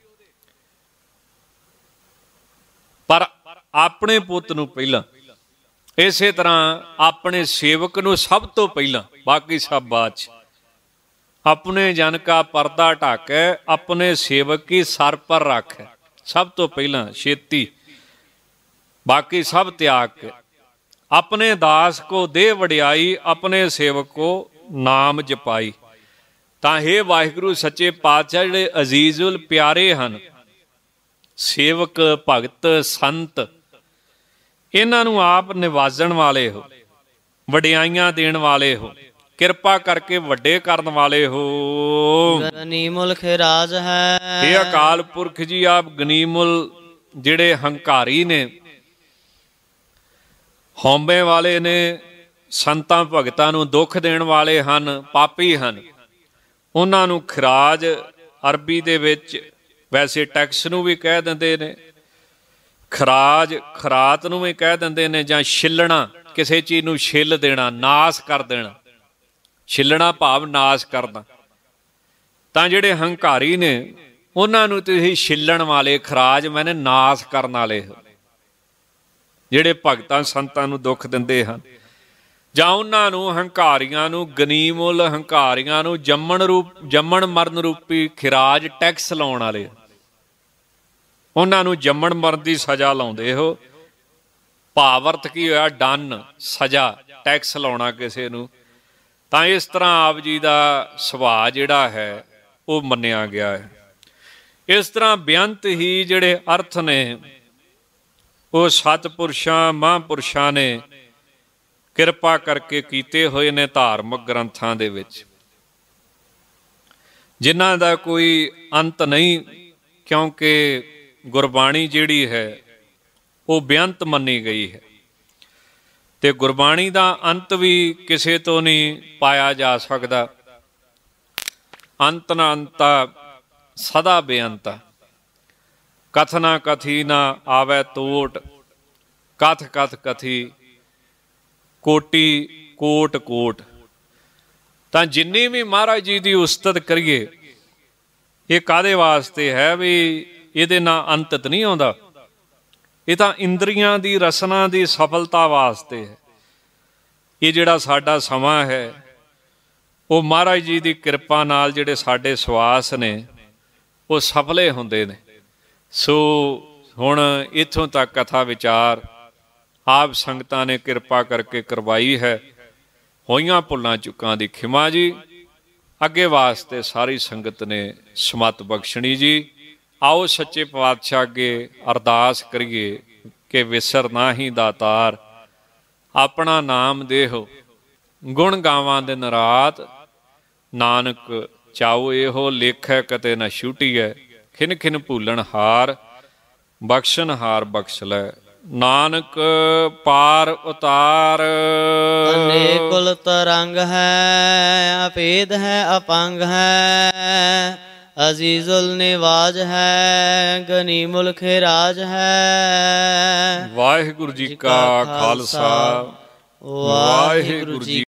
पर अपने पुੱਤ नूं पहिलां। इसे तरह अपने सेवक नूं सब तो पहिलां, बाकी सब बाद च। अपने जन का पर्दा ढाकै, अपने सेवक की सर पर रखे, सब तो पहिलां छेती, बाकी सब त्याग के। अपने दास को दे वडियाई, अपने सेवक को नाम जपाई। तां हे वाहिगुरू सच्चे पातशाह जिहड़े अजीजुल प्यारे हन, सेवक भगत संत, इन्हां नूं आप निवाजण वाले हो, वडियाइयां देण वाले हो, किरपा करके वड्डे करन वाले हो। गनीमुल खिराज है। हे अकाल पुरख जी आप गनीमुल, जिहड़े हंकारी ने, हौंबे वाले ने, संतां भगतां नूं दुख देण वाले हन, पापी हन, उन्हां नूं खिराज अरबी दे विच वैसे टैक्स नूं भी कह दिंदे ने, खराज खरात नूं भी कह दिंदे ने, जां छिलना, किसी चीज़ नूं छिल देना, नाश कर देना। छिलना भाव नाश करना। तां जिहड़े हंकारी ने ਉਹਨਾਂ ਨੂੰ ਤੁਸੀਂ ਛਿੱਲਣ ਵਾਲੇ, ਖਰਾਜ ਮੈਨੇ ਨਾਸ ਕਰਨ ਵਾਲੇ ਹੋ, ਜਿਹੜੇ ਭਗਤਾਂ ਸੰਤਾਂ ਨੂੰ ਦੁੱਖ ਦਿੰਦੇ ਹਨ, ਜਾਂ ਉਹਨਾਂ ਨੂੰ ਹੰਕਾਰੀਆਂ ਨੂੰ, ਗਨੀਮੁਲ ਹੰਕਾਰੀਆਂ ਨੂੰ ਜੰਮਣ ਮਰਨ ਰੂਪੀ ਖਿਰਾਜ ਟੈਕਸ ਲਾਉਣ ਵਾਲੇ, ਉਹਨਾਂ ਨੂੰ ਜੰਮਣ ਮਰਨ ਦੀ ਸਜ਼ਾ ਲਾਉਂਦੇ ਹੋ। ਭਾਵ ਅਰਥ ਕੀ ਹੋਇਆ? ਡੰਨ, ਸਜ਼ਾ, ਟੈਕਸ ਲਾਉਣਾ ਕਿਸੇ ਨੂੰ। ਤਾਂ ਇਸ ਤਰ੍ਹਾਂ ਆਪ ਜੀ ਦਾ ਸੁਭਾਅ ਜਿਹੜਾ ਹੈ ਉਹ ਮੰਨਿਆ ਗਿਆ ਹੈ। ਇਸ ਤਰ੍ਹਾਂ ਬੇਅੰਤ ਹੀ ਜਿਹੜੇ ਅਰਥ ਨੇ ਉਹ ਸਤਿਪੁਰਸ਼ਾਂ ਮਹਾਂਪੁਰਸ਼ਾਂ ਨੇ ਕਿਰਪਾ ਕਰਕੇ ਕੀਤੇ ਹੋਏ ਨੇ ਧਾਰਮਿਕ ਗ੍ਰੰਥਾਂ ਦੇ ਵਿੱਚ, ਜਿਨ੍ਹਾਂ ਦਾ ਕੋਈ ਅੰਤ ਨਹੀਂ, ਕਿਉਂਕਿ ਗੁਰਬਾਣੀ ਜਿਹੜੀ ਹੈ ਉਹ ਬੇਅੰਤ ਮੰਨੀ ਗਈ ਹੈ ਤੇ ਗੁਰਬਾਣੀ ਦਾ ਅੰਤ ਵੀ ਕਿਸੇ ਤੋਂ ਨਹੀਂ ਪਾਇਆ ਜਾ ਸਕਦਾ। ਅੰਤ ਨਾ ਅੰਤਾ ਸਦਾ ਬੇਅੰਤਾ, ਕਥਨਾ ਕਥੀ ਨਾ ਆਵੈ ਤੋਟ, ਕਥ ਕਥ ਕਥੀ ਕੋਟੀ ਕੋਟ ਕੋਟ। ਤਾਂ ਜਿੰਨੀ ਵੀ ਮਹਾਰਾਜ ਜੀ ਦੀ ਉਸਤਤ ਕਰੀਏ, ਇਹ ਕਾਹਦੇ ਵਾਸਤੇ ਹੈ? ਵੀ ਇਹਦੇ ਨਾਲ ਅੰਤ ਨਹੀਂ ਆਉਂਦਾ, ਇਹ ਤਾਂ ਇੰਦਰੀਆਂ ਦੀ ਰਸਨਾ ਦੀ ਸਫਲਤਾ ਵਾਸਤੇ ਹੈ। ਇਹ ਜਿਹੜਾ ਸਾਡਾ ਸਮਾਂ ਹੈ ਉਹ ਮਹਾਰਾਜ ਜੀ ਦੀ ਕਿਰਪਾ ਨਾਲ ਜਿਹੜੇ ਸਾਡੇ ਸਵਾਸ ਨੇ ਉਹ ਸਫਲੇ ਹੁੰਦੇ ਨੇ। ਸੋ ਹੁਣ ਇੱਥੋਂ ਤੱਕ ਕਥਾ ਵਿਚਾਰ ਆਪ ਸੰਗਤਾਂ ਨੇ ਕਿਰਪਾ ਕਰਕੇ ਕਰਵਾਈ ਹੈ। ਹੋਈਆਂ ਭੁੱਲਾਂ ਚੁੱਕਾਂ ਦੀ ਖਿਮਾ ਜੀ। ਅੱਗੇ ਵਾਸਤੇ ਸਾਰੀ ਸੰਗਤ ਨੇ ਸਮਤ ਬਖਸ਼ਣੀ ਜੀ। ਆਓ ਸੱਚੇ ਪਾਤਸ਼ਾਹ ਅੱਗੇ ਅਰਦਾਸ ਕਰੀਏ ਕਿ ਵਿਸਰ ਨਾਹੀਂ ਦਾਤਾਰ, ਆਪਣਾ ਨਾਮ ਦੇਹੋ ਗੁਣ ਗਾਵਾਂ ਦਿਨ ਰਾਤ, ਨਾਨਕ ਚਾਉ ਇਹੋ ਲੇਖੈ ਕਤੇ ਨਾ ਛੂਟੀਐ, ਖਿਨ ਖਿਨ ਭੂਲਣ ਹਾਰ ਬਖਸ਼ਣ ਹਾਰ ਬਖਸ਼ ਲੈ। ਨਾਨਕ ਪਾਰ ਉਤਾਰ। ਅਨੇਕੁਲ ਤਰੰਗ ਹੈ, ਅਭੇਦ ਹੈ ਅਪੰਗ ਹੈ, ਅਜ਼ੀਜ਼ੁਲ ਨਿਵਾਜ ਹੈ, ਗਨੀ ਮੁਲਕ ਰਾਜ ਹੈ। ਵਾਹਿਗੁਰੂ ਜੀ ਕਾ ਖਾਲਸਾ, ਵਾਹਿਗੁਰੂ ਜੀ